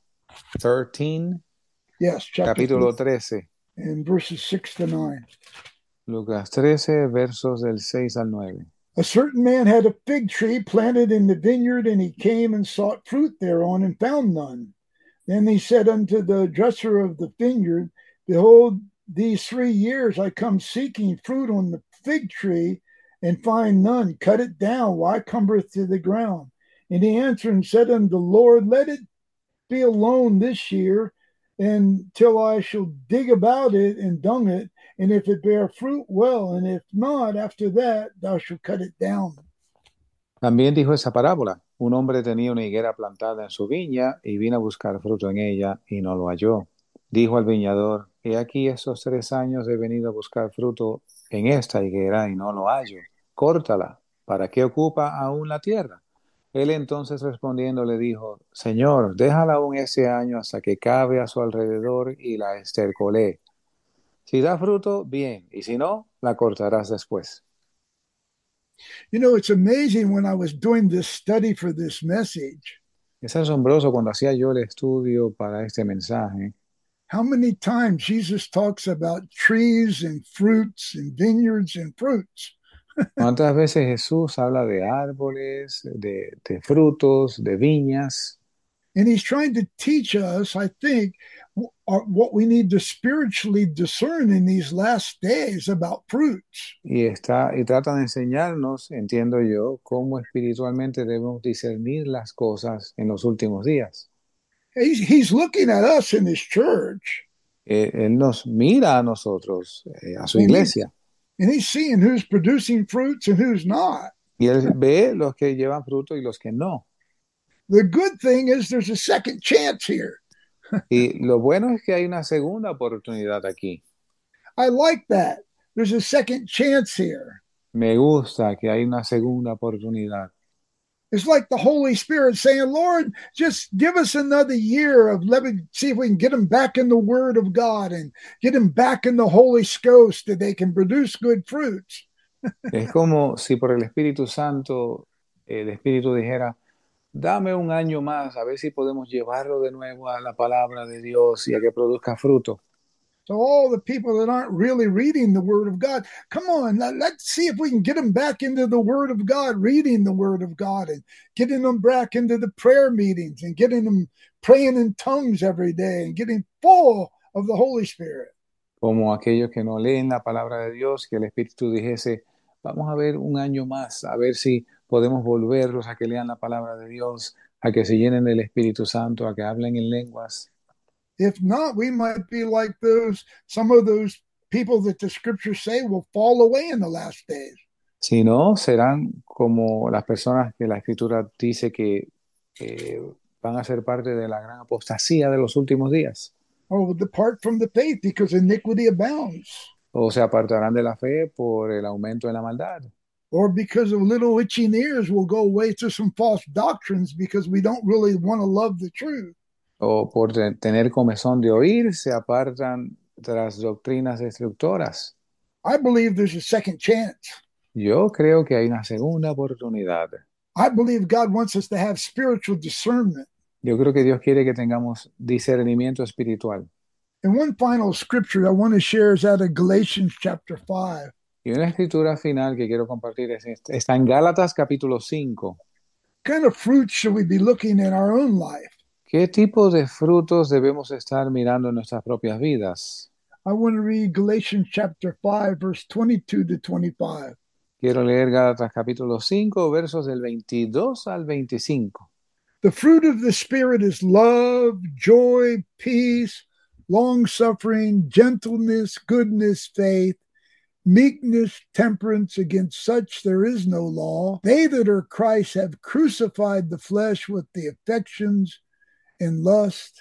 13, Yes, chapter capítulo 13, 13. and verses 6 to 9. Lucas 13, versos del 6 al 9. A certain man had a fig tree planted in the vineyard, and he came and sought fruit thereon and found none. Then he said unto the dresser of the vineyard, behold, these 3 years I come seeking fruit on the fig tree, and find none. Cut it down. Why cumbereth to the ground? And he answered and said unto the Lord, let it be alone this year, until I shall dig about it and dung it, and if it bear fruit, well, and if not, after that thou shalt cut it down. También dijo esa parábola. Un hombre tenía una higuera plantada en su viña y vino a buscar fruto en ella y no lo halló. Dijo al viñador, he aquí estos 3 años he venido a buscar fruto en esta higuera y no lo hallo. Córtala. ¿Para qué ocupa aún la tierra? Él entonces respondiendo le dijo, Señor, déjala aún ese año hasta que cabe a su alrededor y la estercolee. Si da fruto, bien, y si no, la cortarás después. You know, it's amazing when I was doing this study for this message, Es asombroso cuando hacía yo el estudio para este mensaje, how many times Jesus talks about trees and fruits and vineyards and fruits. cuántas veces Jesús habla de árboles, de frutos, de viñas, And he's trying to teach us, I think, what we need to spiritually discern in these last days about fruits. y trata de enseñarnos, entiendo yo, cómo espiritualmente debemos discernir las cosas en los últimos días. He's looking at us in his church, Él nos mira a nosotros, a su and iglesia, he's seeing who's producing fruits and who's not. y él ve los que llevan fruto y los que no. The good thing is there's a second chance here. Y lo bueno es que hay una segunda oportunidad aquí. I like that. There's a second chance here. Me gusta que hay una segunda oportunidad. It's like the Holy Spirit saying, Lord, just give us another year of let me see if we can get them back in the Word of God and get them back in the Holy Ghost that they can produce good fruits. Es como si por el Espíritu Santo el Espíritu dijera, dame un año más, a ver si podemos llevarlo de nuevo a la palabra de Dios y a que produzca fruto. So all the people that aren't really reading the Word of God, come on, let's see if we can get them back into the Word of God, reading the Word of God, and getting them back into the prayer meetings and getting them praying in tongues every day and getting full of the Holy Spirit. Como aquellos que no leen la palabra de Dios, que el Espíritu dijese, vamos a ver un año más, a ver si podemos volverlos a que lean la palabra de Dios, a que se llenen del Espíritu Santo, a que hablen en lenguas. If not, we might be like some of those people that the scriptures say will fall away in the last days. Si no, serán como las personas que la Escritura dice que van a ser parte de la gran apostasía de los últimos días. Or will depart from the faith because iniquity abounds. O se apartarán de la fe por el aumento de la maldad. Or because of little itching ears, we'll go away to some false doctrines because we don't really want to love the truth. O por tener comezón de oír, se apartan tras doctrinas destructoras. I believe there's a second chance. Yo creo que hay una segunda oportunidad. I believe God wants us to have spiritual discernment. Yo creo que Dios quiere que tengamos discernimiento espiritual. And one final scripture I want to share is out of Galatians chapter 5. Y una escritura final que quiero compartir está en Gálatas capítulo 5. What kind of fruits should we be looking in our own life? ¿Qué tipo de frutos debemos estar mirando en nuestras propias vidas? I want to read Galatians chapter 5, verse 22 to 25. Quiero leer Gálatas capítulo 5, versos del 22 al 25. The fruit of the Spirit is love, joy, peace, long-suffering, gentleness, goodness, faith, meekness, temperance. Against such there is no law. They that are Christ have crucified the flesh with the affections and lust.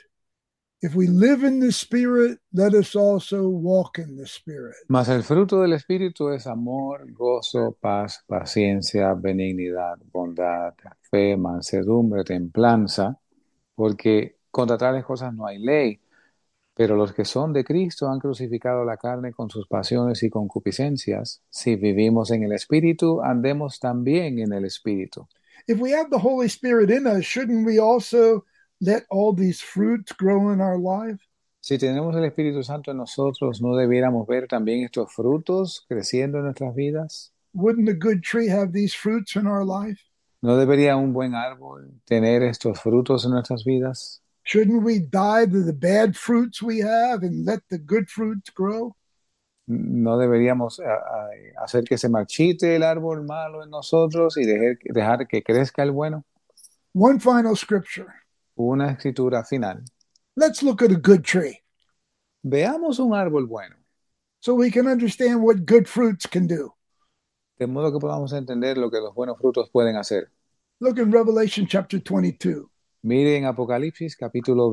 If we live in the Spirit, let us also walk in the Spirit. Mas el fruto del Espíritu es amor, gozo, paz, paciencia, benignidad, bondad, fe, mansedumbre, templanza, porque contra tales cosas no hay ley. Pero los que son de Cristo han crucificado la carne con sus pasiones y concupiscencias. Si vivimos en el Espíritu, andemos también en el Espíritu. If we have the Holy Spirit in us, shouldn't we also let all these fruits grow in our life? Si tenemos el Espíritu Santo en nosotros, ¿no debiéramos ver también estos frutos creciendo en nuestras vidas? Wouldn't a good tree have these fruits in our life? ¿No debería un buen árbol tener estos frutos en nuestras vidas? Shouldn't we die to the bad fruits we have and let the good fruits grow? ¿No deberíamos hacer que se marchite el árbol malo en nosotros y dejar que crezca el bueno? One final scripture. Una escritura final. Let's look at a good tree Veamos un árbol bueno, so we can understand what good fruits can do. de modo que podamos entender lo que los buenos frutos pueden hacer. Look in Revelation chapter 22. Miren Apocalipsis capítulo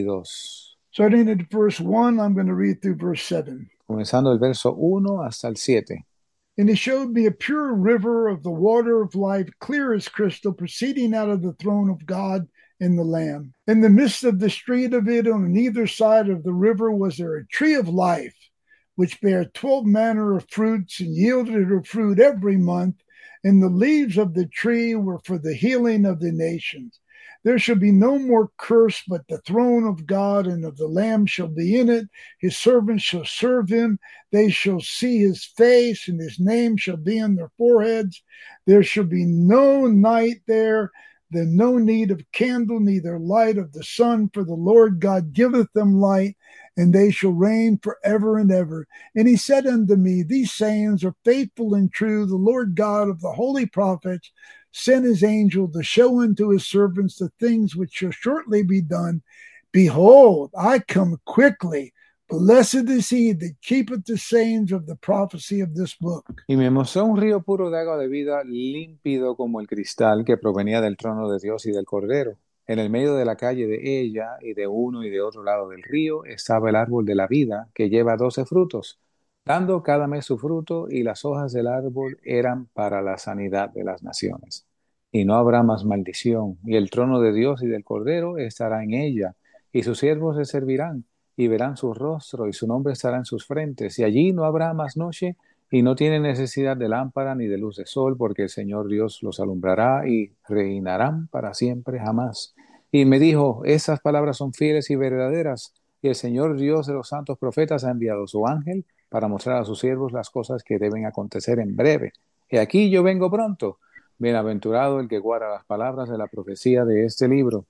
22, Starting at verse 1, I'm going to read through verse 7. comenzando el verso 1 hasta el 7. And he showed me a pure river of the water of life, clear as crystal, proceeding out of the throne of God and the Lamb. In the midst of the street of it, on either side of the river, was there a tree of life, which bare 12 manner of fruits, and yielded her fruit every month. And the leaves of the tree were for the healing of the nations. There shall be no more curse, but the throne of God and of the Lamb shall be in it. His servants shall serve him. They shall see his face, and his name shall be on their foreheads. There shall be no night there, then no need of candle, neither light of the sun, for the Lord God giveth them light, and they shall reign forever and ever. And he said unto me, These sayings are faithful and true. The Lord God of the holy prophets sent his angel to show unto his servants the things which shall shortly be done. Behold, I come quickly. Blessed is he that keepeth the sayings of the prophecy of this book. Y me mostró un río puro de agua de vida, límpido como el cristal, que provenía del trono de Dios y del Cordero. En el medio de la calle de ella, y de uno y de otro lado del río, estaba el árbol de la vida, que lleva 12 frutos, dando cada mes su fruto, y las hojas del árbol eran para la sanidad de las naciones. y no habrá más maldición, y el trono de Dios y del Cordero estará en ella, y sus siervos le servirán, y verán su rostro, y su nombre estará en sus frentes, y allí no habrá más noche, y no tienen necesidad de lámpara ni de luz de sol, porque el Señor Dios los alumbrará, y reinarán para siempre jamás. Y me dijo, esas palabras son fieles y verdaderas, y el Señor Dios de los santos profetas ha enviado su ángel para mostrar a sus siervos las cosas que deben acontecer en breve. Y aquí yo vengo pronto. Bienaventurado el que guarda las palabras de la profecía de este libro.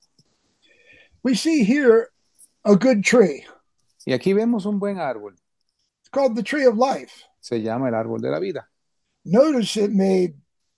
We see here a good tree. Y aquí vemos un buen árbol. It's called the tree of life. Se llama el árbol de la vida. Notice it made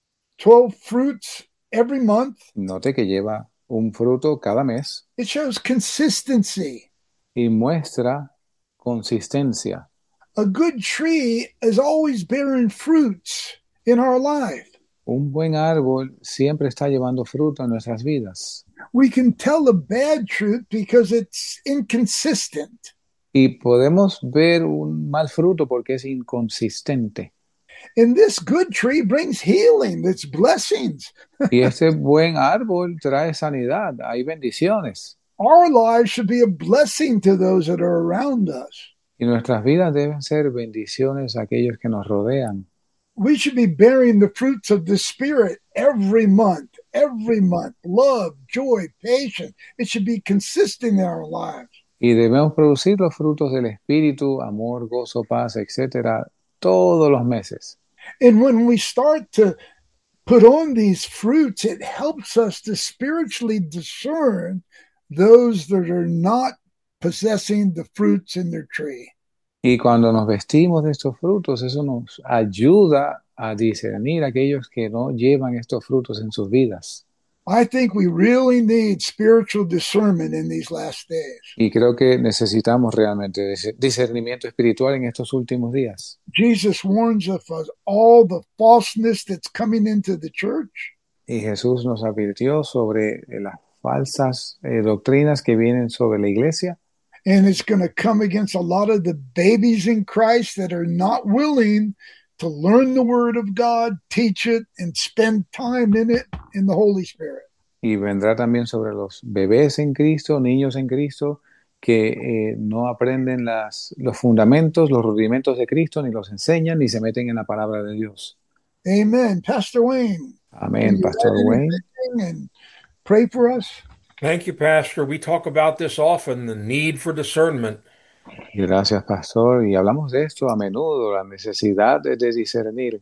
12 fruits every month. Note que lleva un fruto cada mes It shows consistency. y muestra consistencia. A good tree is always bearing fruits in our life. Un buen árbol siempre está llevando fruto en nuestras vidas. We can tell a bad fruit because it's inconsistent. Y podemos ver un mal fruto porque es inconsistente. And this good tree brings healing, it's blessings. Y este buen árbol trae sanidad, hay bendiciones. Our lives should be a blessing to those that are around us. Y nuestras vidas deben ser bendiciones a aquellos que nos rodean. We should be bearing the fruits of the Spirit every month, every month. Love, joy, patience. It should be consistent in our lives. Y debemos producir los frutos del Espíritu, amor, gozo, paz, etcétera, todos los meses. And when we start to put on these fruits, it helps us to spiritually discern those that are not possessing the fruits in their tree. Y cuando nos vestimos de estos frutos, eso nos ayuda a discernir a aquellos que no llevan estos frutos en sus vidas. I think we really need spiritual discernment in these last days. Y creo que necesitamos realmente discernimiento espiritual en estos últimos días. Jesus warns of us all the falseness that's coming into the church. Y Jesús nos advirtió sobre las falsas doctrinas que vienen sobre la iglesia. And it's going to come against a lot of the babies in Christ that are not willing to learn the word of God, teach it, and spend time in it in the Holy Spirit. Y vendrá también sobre los bebés en Cristo, niños en Cristo, que no aprenden los fundamentos, los rudimentos de Cristo, ni los enseñan, ni se meten en la palabra de Dios. Amen. Pastor Wayne, Amén, Pastor Wayne. and pray for us. Thank you, Pastor. We talk about this often, the need for discernment. Gracias, Pastor. Y hablamos de esto a menudo, la necesidad de discernir.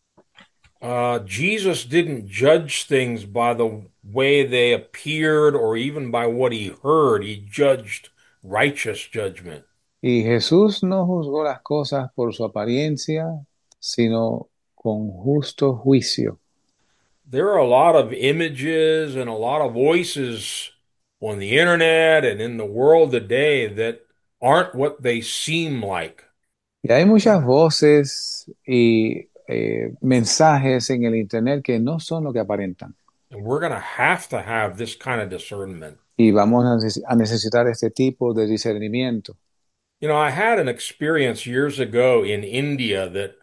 Jesus didn't judge things by the way they appeared or even by what he heard. He judged righteous judgment. Y Jesús no juzgó las cosas por su apariencia, sino con justo juicio. There are a lot of images and a lot of voices on the internet and in the world today that aren't what they seem like. Y hay muchas voces y mensajes en el Internet que no son lo que aparentan. And we're going to have this kind of discernment. Y vamos a necesitar este tipo de discernimiento. You know, I had an experience years ago in India that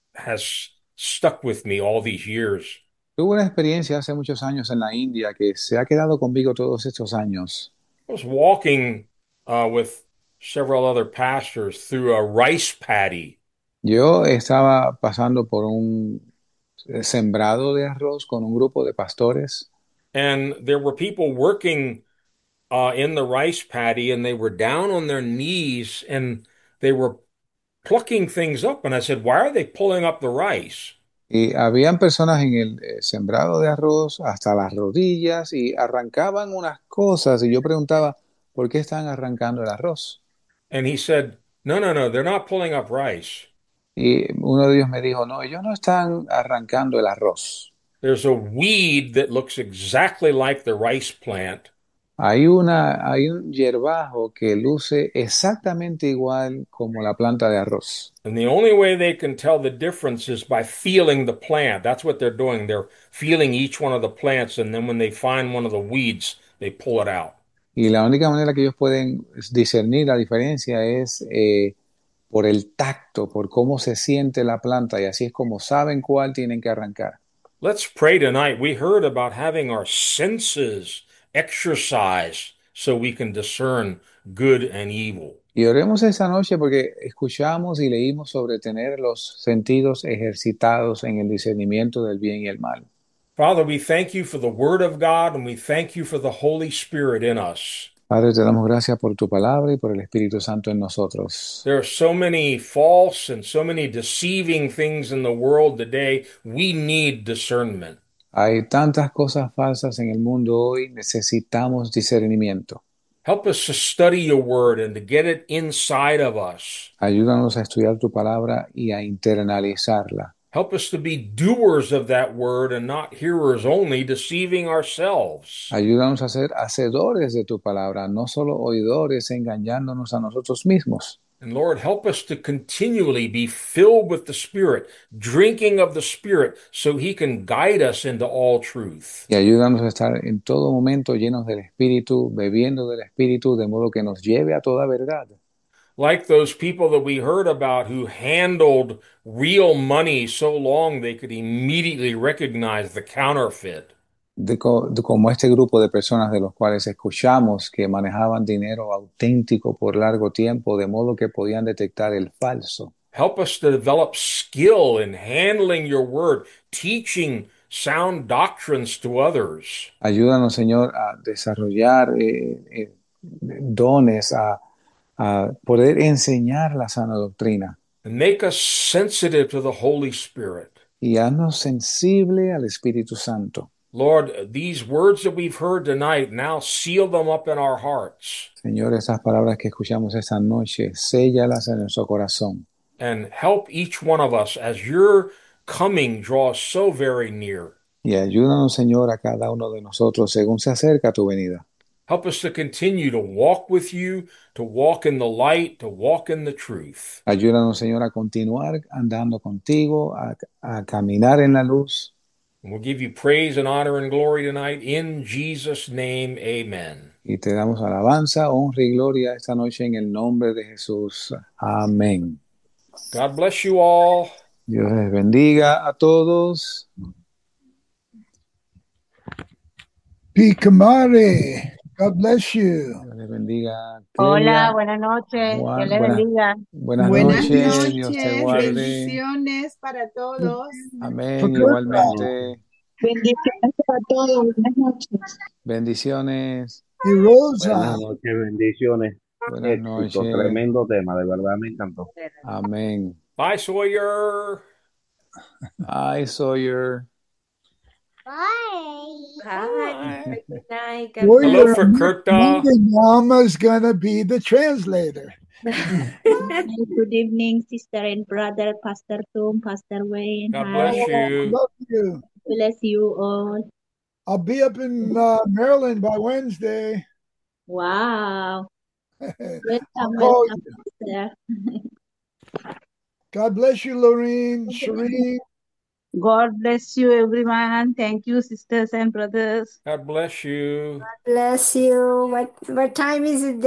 has stuck with me all these years. Tuve una experiencia hace muchos años en la India que se ha quedado conmigo todos estos años. I was walking with several other pastors through a rice paddy, Yo estaba pasando por un sembrado de arroz con un grupo de pastores and there were people working in the rice paddy, and they were down on their knees and they were plucking things up. And I said, "Why are they pulling up the rice?" y habían personas en el sembrado de arroz hasta las rodillas y arrancaban unas cosas y yo preguntaba, ¿por qué están arrancando el arroz? And he said, "No, no, no, they're not pulling up rice. Y uno de ellos me dijo, no, ellos no están arrancando el arroz. There's a weed that looks exactly like the rice plant, Hay un hierbajo que luce exactamente igual como la planta de arroz. and the only way they can tell the difference is by feeling the plant. That's what they're doing. They're feeling each one of the plants, and then when they find one of the weeds, they pull it out." Y la única manera que ellos pueden discernir la diferencia es por el tacto, por cómo se siente la planta, y así es como saben cuál tienen que arrancar. Let's pray tonight. We heard about having our senses exercised so we can discern good and evil. Y oremos esa noche porque escuchamos y leímos sobre tener los sentidos ejercitados en el discernimiento del bien y el mal. Father, we thank you for the Word of God and we thank you for the Holy Spirit in us. Padre, te damos gracias por tu palabra y por el Espíritu Santo en nosotros. There are so many false and so many deceiving things in the world today. We need discernment. Hay tantas cosas falsas en el mundo hoy, necesitamos discernimiento. Help us to study your Word and to get it inside of us. Ayúdanos a estudiar tu palabra y a internalizarla. Help us to be doers of that Word and not hearers only, deceiving ourselves. Ayúdanos a ser hacedores de tu palabra, no solo oidores, engañándonos a nosotros mismos. And Lord, help us to continually be filled with the Spirit, drinking of the Spirit, so He can guide us into all truth. Y ayúdanos a estar en todo momento llenos del Espíritu, bebiendo del Espíritu, de modo que nos lleve a toda verdad. Like those people that we heard about who handled real money so long they could immediately recognize the counterfeit. De como este grupo de personas de los cuales escuchamos que manejaban dinero auténtico por largo tiempo, de modo que podían detectar el falso. Help us to develop skill in handling your word, teaching sound doctrines to others. Ayúdanos, Señor, a desarrollar dones, a poder enseñar la sana doctrina. And make us sensitive to the Holy Spirit. Y haznos sensible al Espíritu Santo. Lord, these words that we've heard tonight, now seal them up in our hearts. Señor, estas palabras que escuchamos esta noche, séllalas en nuestro corazón. And help each one of us as your coming draws so very near. Y ayúdanos, Señor, a cada uno de nosotros según se acerca tu venida. Help us to continue to walk with you, to walk in the light, to walk in the truth. Ayúdanos, Señor, a continuar andando contigo, a caminar en la luz. And we'll give you praise and honor and glory tonight. In Jesus' name, amen. Y te damos alabanza, honra y gloria esta noche en el nombre de Jesús. Amén. God bless you all. Dios les bendiga a todos. Picamare. God bless you. Dios les bendiga. Hola, Clelia, buenas noches. Juan, Dios les bendiga. buenas Buenas noches. Dios te noches, guarde. bendiciones para todos. Amén. Igualmente. Bendiciones para todos. Buenas noches. Bendiciones. Y Rosa. Buenas noches, bendiciones. Buenas Éxito, noches. tremendo tema, de verdad me encantó. Amén. Bye, Sawyer. Hi, Sawyer. Hi. Good night. God Boy, Hello your for Kirkda. Mama's gonna be the translator. Good evening, sister and brother, Pastor Tom, Pastor Wayne. God Hi. bless you. Love you. Bless you all. I'll be up in Maryland by Wednesday. Wow. I'll Welcome, call welcome, you. sister. God bless you, Lorene, Serene. God bless you, everyone. Thank you, sisters and brothers. God bless you. bless you. What time is it